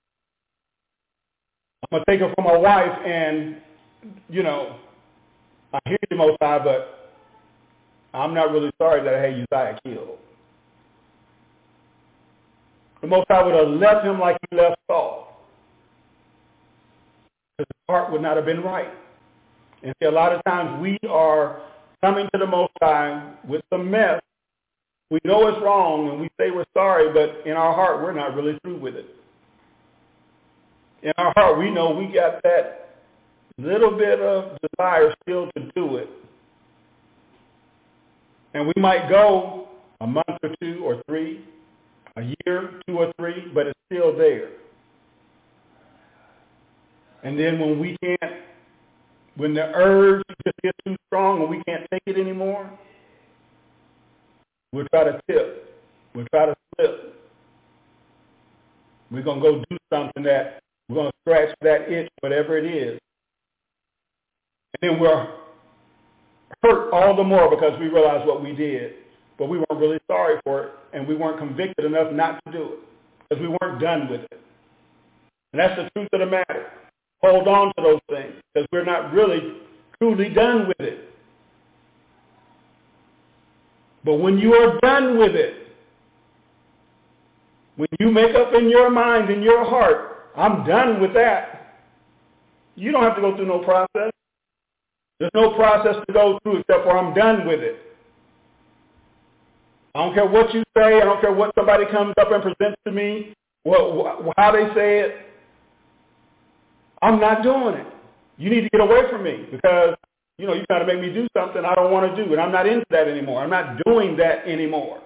I'm going to take her for my wife, and, I hear you, Most High, but I'm not really sorry that I had Uzziah killed. The Most High would have left him like he left Saul, because his heart would not have been right. And see, a lot of times we are coming to the Most High with some mess. We know it's wrong, and we say we're sorry, but in our heart, we're not really through with it. In our heart, we know we got that little bit of desire still to do it. And we might go a month or 2 or 3, a year, 2 or 3, but it's still there. And then when the urge just gets too strong and we can't take it anymore, we'll try to tip. We'll try to slip. We're going to go do something that we're going to scratch that itch, whatever it is. And then we're hurt all the more because we realize what we did. But we weren't really sorry for it, and we weren't convicted enough not to do it because we weren't done with it. And that's the truth of the matter. Hold on to those things because we're not really truly done with it. But when you are done with it, when you make up in your mind, in your heart, I'm done with that, you don't have to go through no process. There's no process to go through except for I'm done with it. I don't care what you say. I don't care what somebody comes up and presents to me, how they say it. I'm not doing it. You need to get away from me because You know, you're trying to make me do something I don't want to do, and I'm not into that anymore. I'm not doing that anymore.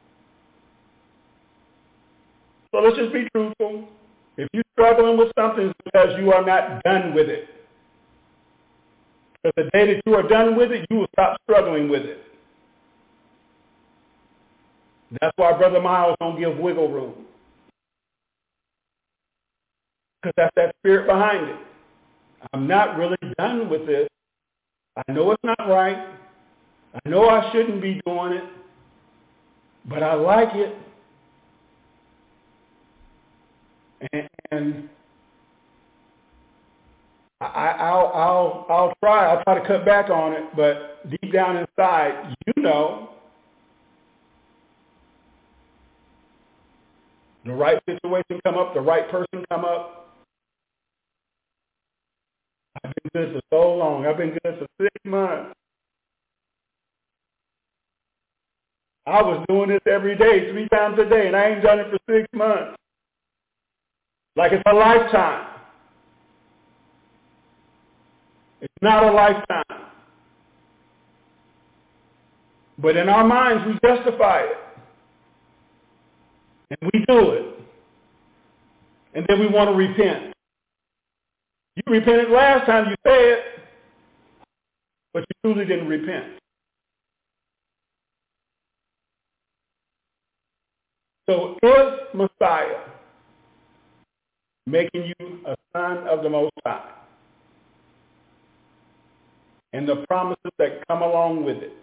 So let's just be truthful. If you're struggling with something, it's because you are not done with it. Because the day that you are done with it, you will stop struggling with it. That's why Brother Miles don't give wiggle room. Because that's that spirit behind it. I'm not really done with this. I know it's not right. I know I shouldn't be doing it. But I like it. And I'll try to cut back on it, but deep down inside, you know, the right situation come up, the right person come up. I've been good for so long. I've been good for 6 months. I was doing this every day, 3 times a day, and I ain't done it for 6 months. Like it's a lifetime. It's not a lifetime. But in our minds, we justify it. And we do it. And then we want to repent. You repented last time you said, but you truly didn't repent. So is Messiah making you a son of the Most High? And the promises that come along with it.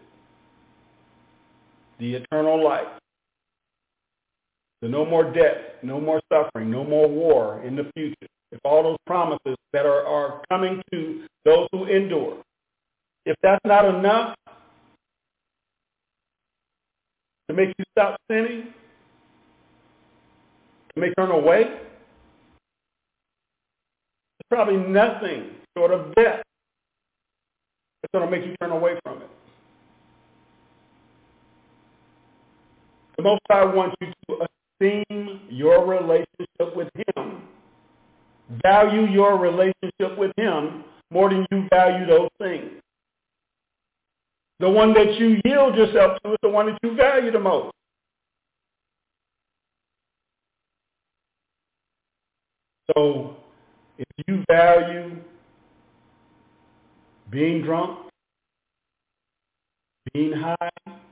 The eternal life. The no more death, no more suffering, no more war in the future. If all those promises that are coming to those who endure, if that's not enough to make you stop sinning, to make you turn away, there's probably nothing short of death that's going to make you turn away from it. The Most High wants you to esteem your relationship with Him. Value your relationship with Him more than you value those things. The one that you yield yourself to is the one that you value the most. So, if you value being drunk, being high,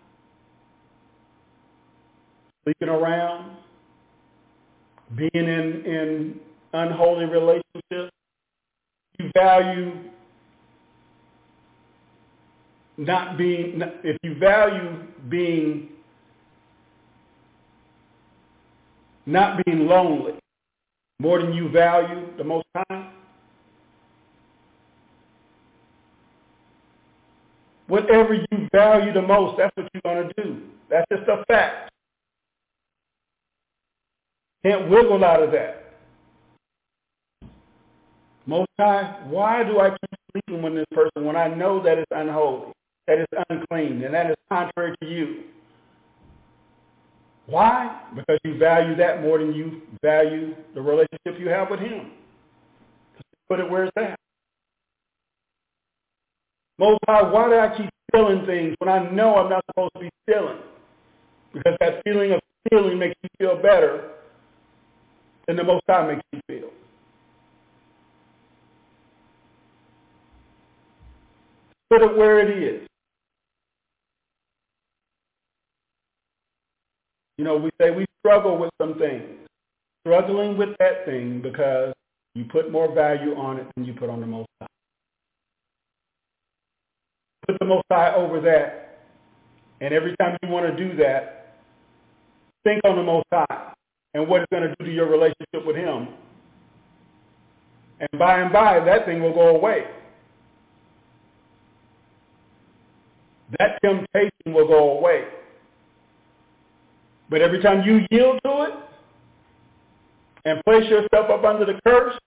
sleeping around, being in unholy relationships, you value if you value being not being lonely more than you value the Most High, whatever you value the most, that's what you're going to do. That's just a fact. Can't wiggle out of that. Most High, why do I keep sleeping with this person when I know that it's unholy, that it's unclean, and that is contrary to you? Why? Because you value that more than you value the relationship you have with Him. Put it where it's at. Most High, why do I keep stealing things when I know I'm not supposed to be stealing? Because that feeling of stealing makes you feel better than the Most High makes you feel. Put it where it is. You know, we say we struggle with some things. Struggling with that thing because you put more value on it than you put on the Most High. Put the Most High over that, and every time you want to do that, think on the Most High and what it's going to do to your relationship with Him. And by, that thing will go away. That temptation will go away. But every time you yield to it and place yourself up under the curse,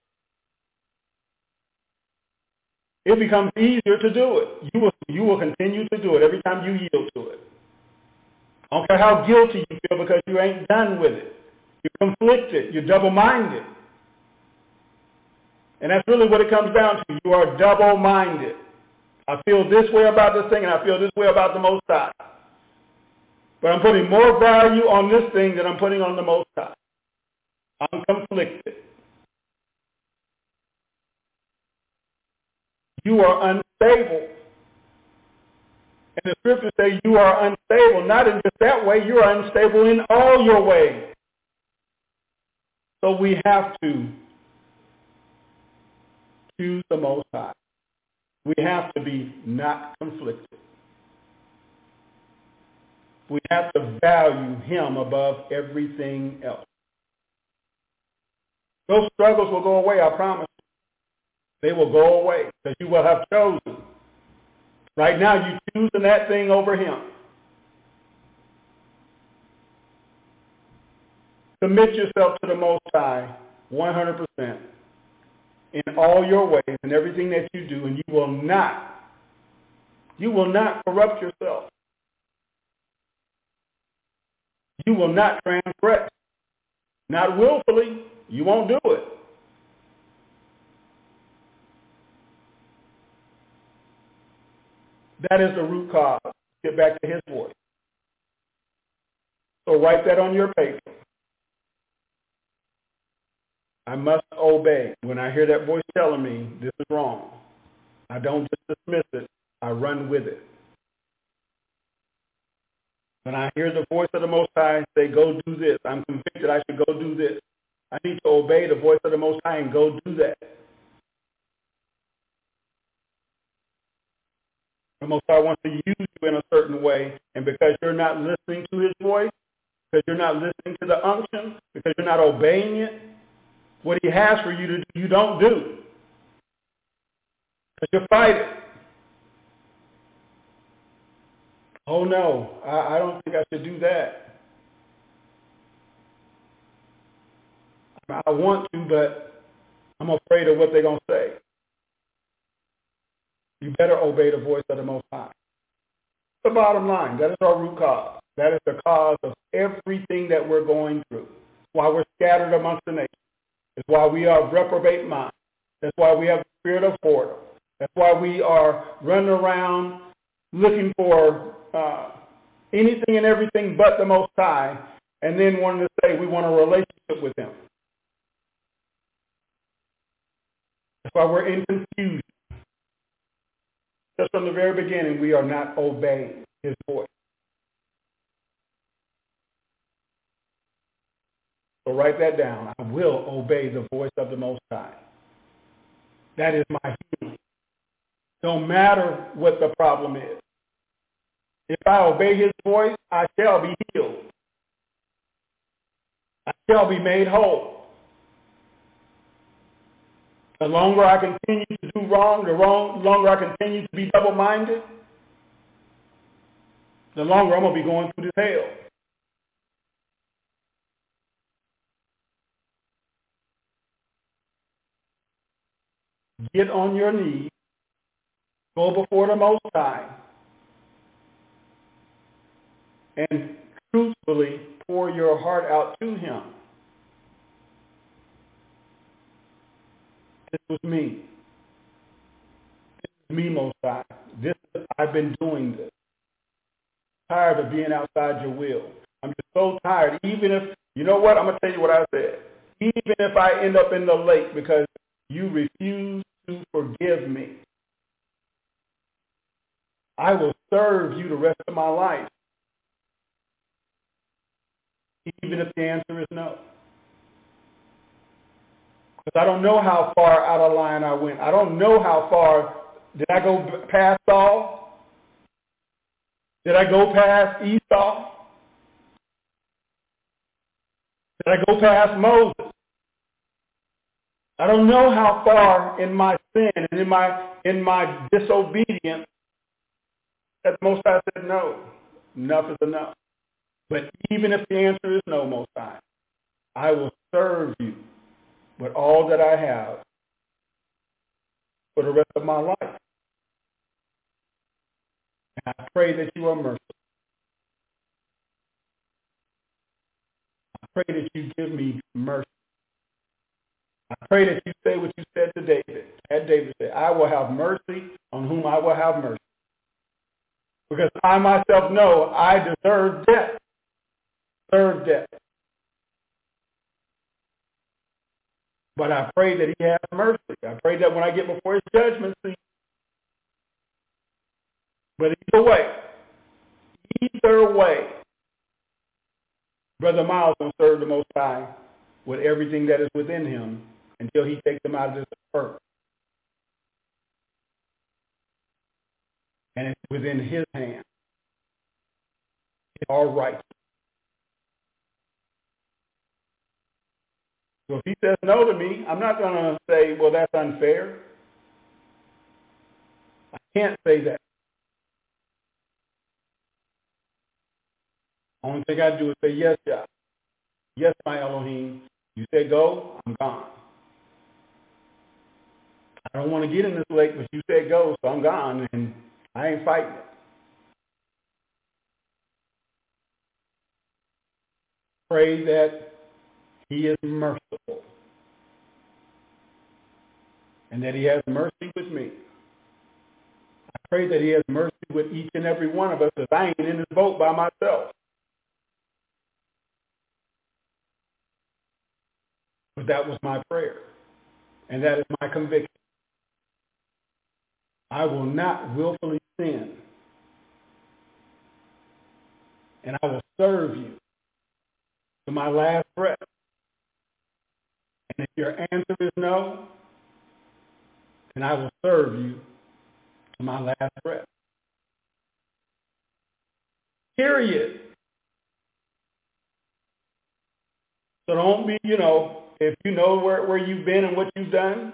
it becomes easier to do it. You will continue to do it every time you yield to it. I don't care how guilty you feel because you ain't done with it. You're conflicted. You're double-minded. And that's really what it comes down to. You are double-minded. I feel this way about this thing, and I feel this way about the Most High. But I'm putting more value on this thing than I'm putting on the Most High. I'm conflicted. You are unstable. And the scriptures say you are unstable. Not in just that way. You are unstable in all your ways. So we have to choose the Most High. We have to be not conflicted. We have to value him above everything else. Those struggles will go away, I promise you. They will go away because you will have chosen. Right now, you're choosing that thing over him. Commit yourself to the Most High 100% in all your ways and everything that you do, and you will not corrupt yourself. You will not transgress. Not willfully. You won't do it. That is the root cause. Get back to his voice. So write that on your paper. I must obey. When I hear that voice telling me this is wrong, I don't just dismiss it. I run with it. When I hear the voice of the Most High say, go do this, I'm convicted I should go do this. I need to obey the voice of the Most High and go do that. The Most High wants to use you in a certain way, and because you're not listening to his voice, because you're not listening to the unction, because you're not obeying it, what he has for you to do, you don't do. Because you fight it. Oh, no, I don't think I should do that. I want to, but I'm afraid of what they're going to say. You better obey the voice of the Most High. The bottom line, that is our root cause. That is the cause of everything that we're going through. It's why we're scattered amongst the nations. It's why we are reprobate minds. That's why we have the spirit of whoredom. That's why we are running around looking for anything and everything but the Most High, and then wanting to say we want a relationship with him. That's why we're in confusion. Just from the very beginning, we are not obeying his voice. So write that down. I will obey the voice of the Most High. That is my healing. No matter what the problem is. If I obey his voice, I shall be healed. I shall be made whole. The longer I continue to do wrong, the longer I continue to be double-minded, the longer I'm going to be going through this hell. Get on your knees, go before the Most High, and truthfully pour your heart out to him. This was me. This is me, Most High. I've been doing this. Tired of being outside your will. I'm just so tired. Even if, you know what? I'm going to tell you what I said. Even if I end up in the lake because you refuse to forgive me, I will serve you the rest of my life. Even if the answer is no. Because I don't know how far out of line I went. I don't know how far. Did I go past Saul? Did I go past Esau? Did I go past Moses? I don't know how far in my sin and in my disobedience that the Most High said no. Enough is enough. But even if the answer is no, Most High, I will serve you with all that I have for the rest of my life. And I pray that you are merciful. I pray that you give me mercy. I pray that you say what you said to David. had David say, I will have mercy on whom I will have mercy. Because I myself know I deserve death. Deserve death. But I pray that he has mercy. I pray that when I get before his judgment seat. But either way, Brother Miles will serve the Most High with everything that is within him until he takes them out of this earth. And it's within his hand. It's all right. So if he says no to me, I'm not going to say, well, that's unfair. I can't say that. Only thing I do is say, yes, Yah. Yes, my Elohim. You say go, I'm gone. I don't want to get in this lake, but you say go, so I'm gone, and I ain't fighting it. Pray that he is merciful and that he has mercy with me. I pray that he has mercy with each and every one of us, because I ain't in this boat by myself. But that was my prayer, and that is my conviction. I will not willfully sin, and I will serve you to my last breath. And if your answer is no, then I will serve you to my last breath. Period. So don't be, if you know where you've been and what you've done,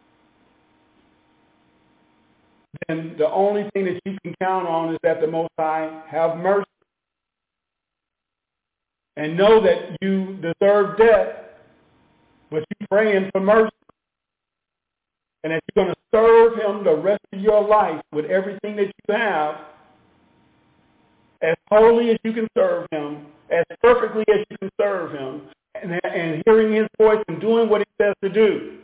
then the only thing that you can count on is that the Most High have mercy. And know that you deserve death, but you're praying for mercy. And that you're going to serve him the rest of your life with everything that you have, as holy as you can serve him, as perfectly as you can serve him, and hearing his voice and doing what he says to do.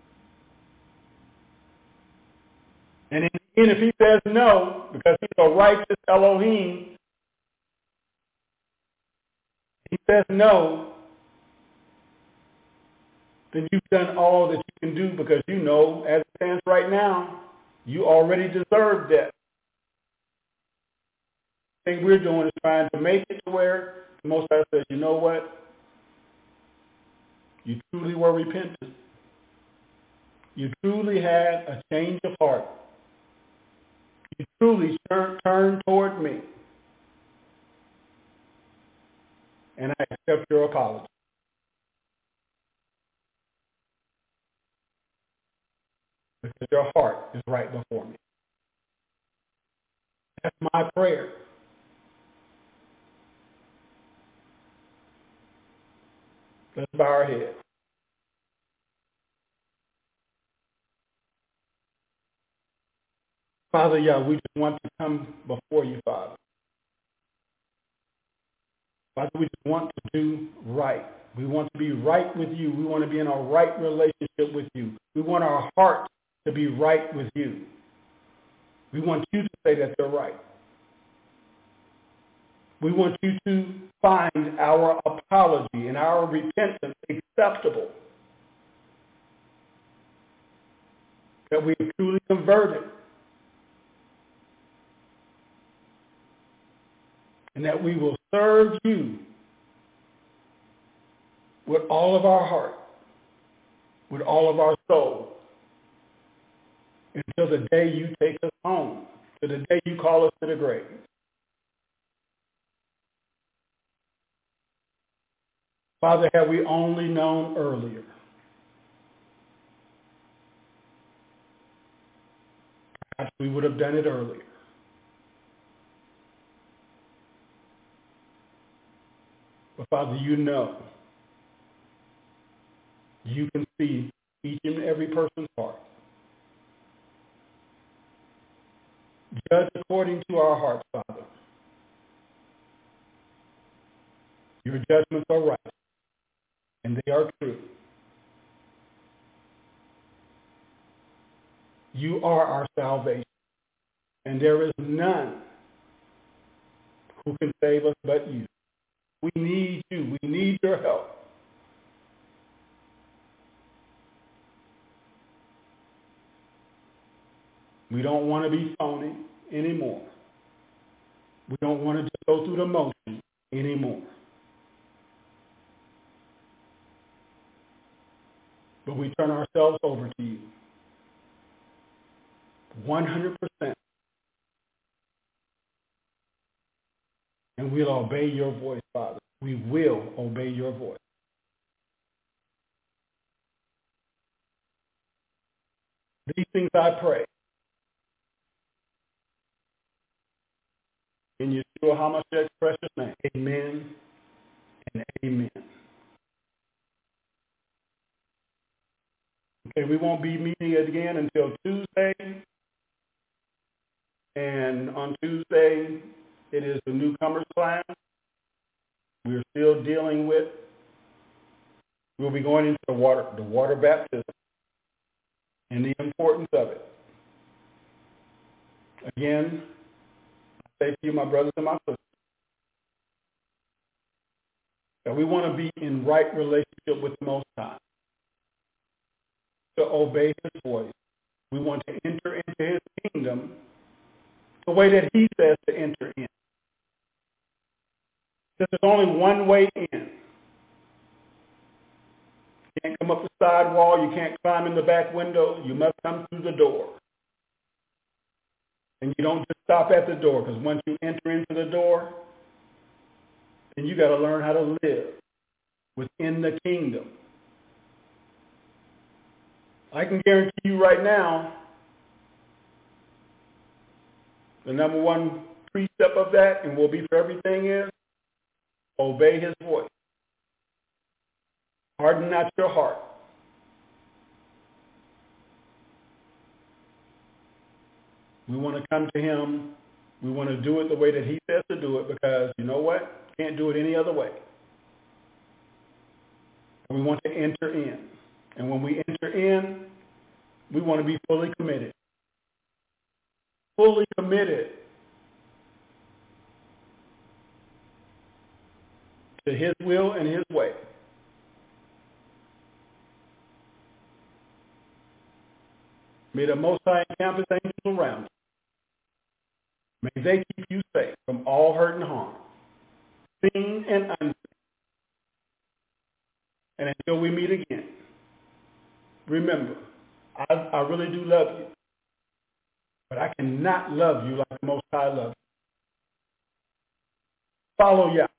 And if he says no, because he's a righteous Elohim, he says no, then you've done all that you can do, because you know, as it stands right now, you already deserve death. The thing we're doing is trying to make it to where the Most High says, you know what? You truly were repentant. You truly had a change of heart. You truly turned toward me. And I accept your apology. Because your heart is right before me. That's my prayer. Let's bow our heads. Father, we just want to come before you, Father. Father, we just want to do right. We want to be right with you. We want to be in a right relationship with you. We want our heart to be right with you. We want you to say that they're right. We want you to find our apology and our repentance acceptable. That we are truly converted. And that we will serve you with all of our heart, with all of our soul, until the day you take us home, to the day you call us to the grave. Father, had we only known earlier, perhaps we would have done it earlier. But Father, you know, you can see each and every person's heart. Judge according to our hearts, Father. Your judgments are right, and they are true. You are our salvation. And there is none who can save us but you. We need you. We need your help. We don't want to be phony anymore. We don't want to just go through the motion anymore. But we turn ourselves over to you. 100%. And we'll obey your voice, Father. We will obey your voice. These things I pray. In Yeshua HaMashiach's precious name. Amen and amen. Okay, we won't be meeting again until Tuesday. And on Tuesday, it is the newcomers class. We're still dealing with, we'll be going into the water baptism and the importance of it. Again, I say to you, my brothers and my sisters, that we want to be in right relationship with the Most High, to obey his voice. We want to enter into his kingdom the way that he says to enter in. There's only one way in. You can't come up the side wall. You can't climb in the back window. You must come through the door. And you don't just stop at the door, because once you enter into the door, then you got to learn how to live within the kingdom. I can guarantee you right now, the number one precept of that, and will be for everything, is obey his voice. Harden not your heart. We want to come to him. We want to do it the way that he says to do it, because you know what? Can't do it any other way. And we want to enter in. And when we enter in, we want to be fully committed. Fully committed to his will and his way. May the Most High encamp his angels around you. May they keep you safe from all hurt and harm, seen and unseen. And until we meet again, remember, I really do love you, but I cannot love you like the Most High loves you. Follow Yah.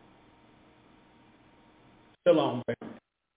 Shalom, family.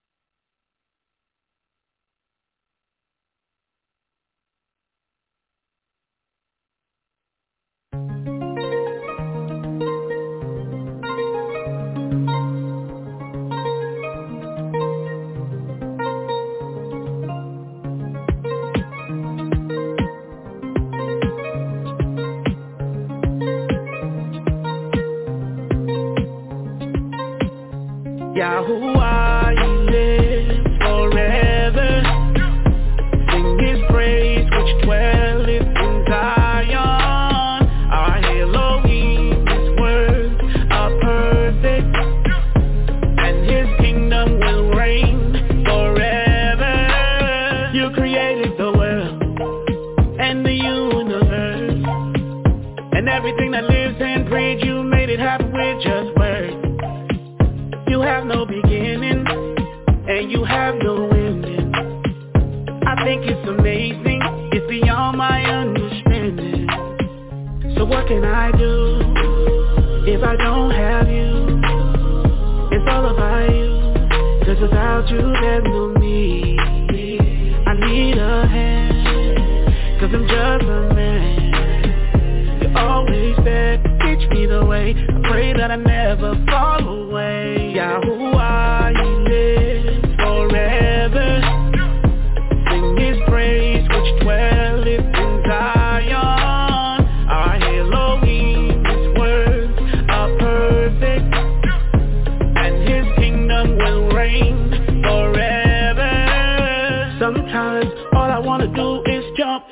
Yahuwah, he lives forever. Sing his praise which dwelleth in Zion. Our Elohim, his words are perfect, and his kingdom will reign forever. You created the world and the universe, and everything that lives and breathes. You made it happen with just words. You have no beginning, and you have no ending. I think it's amazing, it's beyond my understanding. So what can I do if I don't have you? It's all about you, 'cause without you there's no me. I need a hand, 'cause I'm just a man. You're always there to teach me the way. I pray that I never fall away. Yahuwah, he lives forever. Sing his praise which dwelleth in Zion. Our Elohim, his words are perfect, and his kingdom will reign forever. Sometimes all I want to do is jump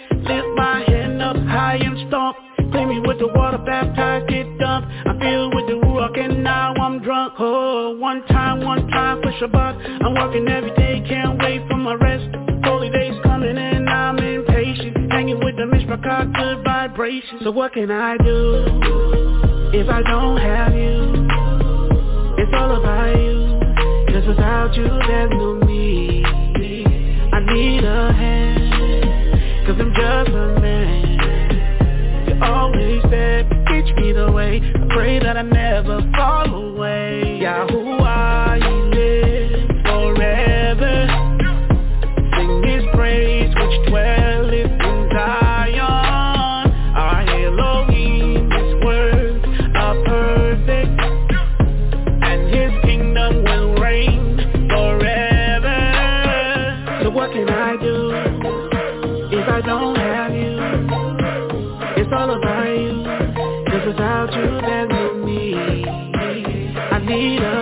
I'm drunk, oh, one time for Shabbat. I'm working every day, can't wait for my rest. Holy days coming and I'm impatient. Hanging with the Mishpachah, good vibrations. So what can I do if I don't have you? It's all about you, 'cause without you there's no me. I need a hand, 'cause I'm just a man. You're always there, teach me the way. I pray that I never fall away. Yahuwah, He lives forever. Sing His praise which dwelleth in Zion. Our Elohim, His words are perfect, and His kingdom will reign forever. So what can I do if I don't have you? It's all about you, 'cause without you there's no me. I need a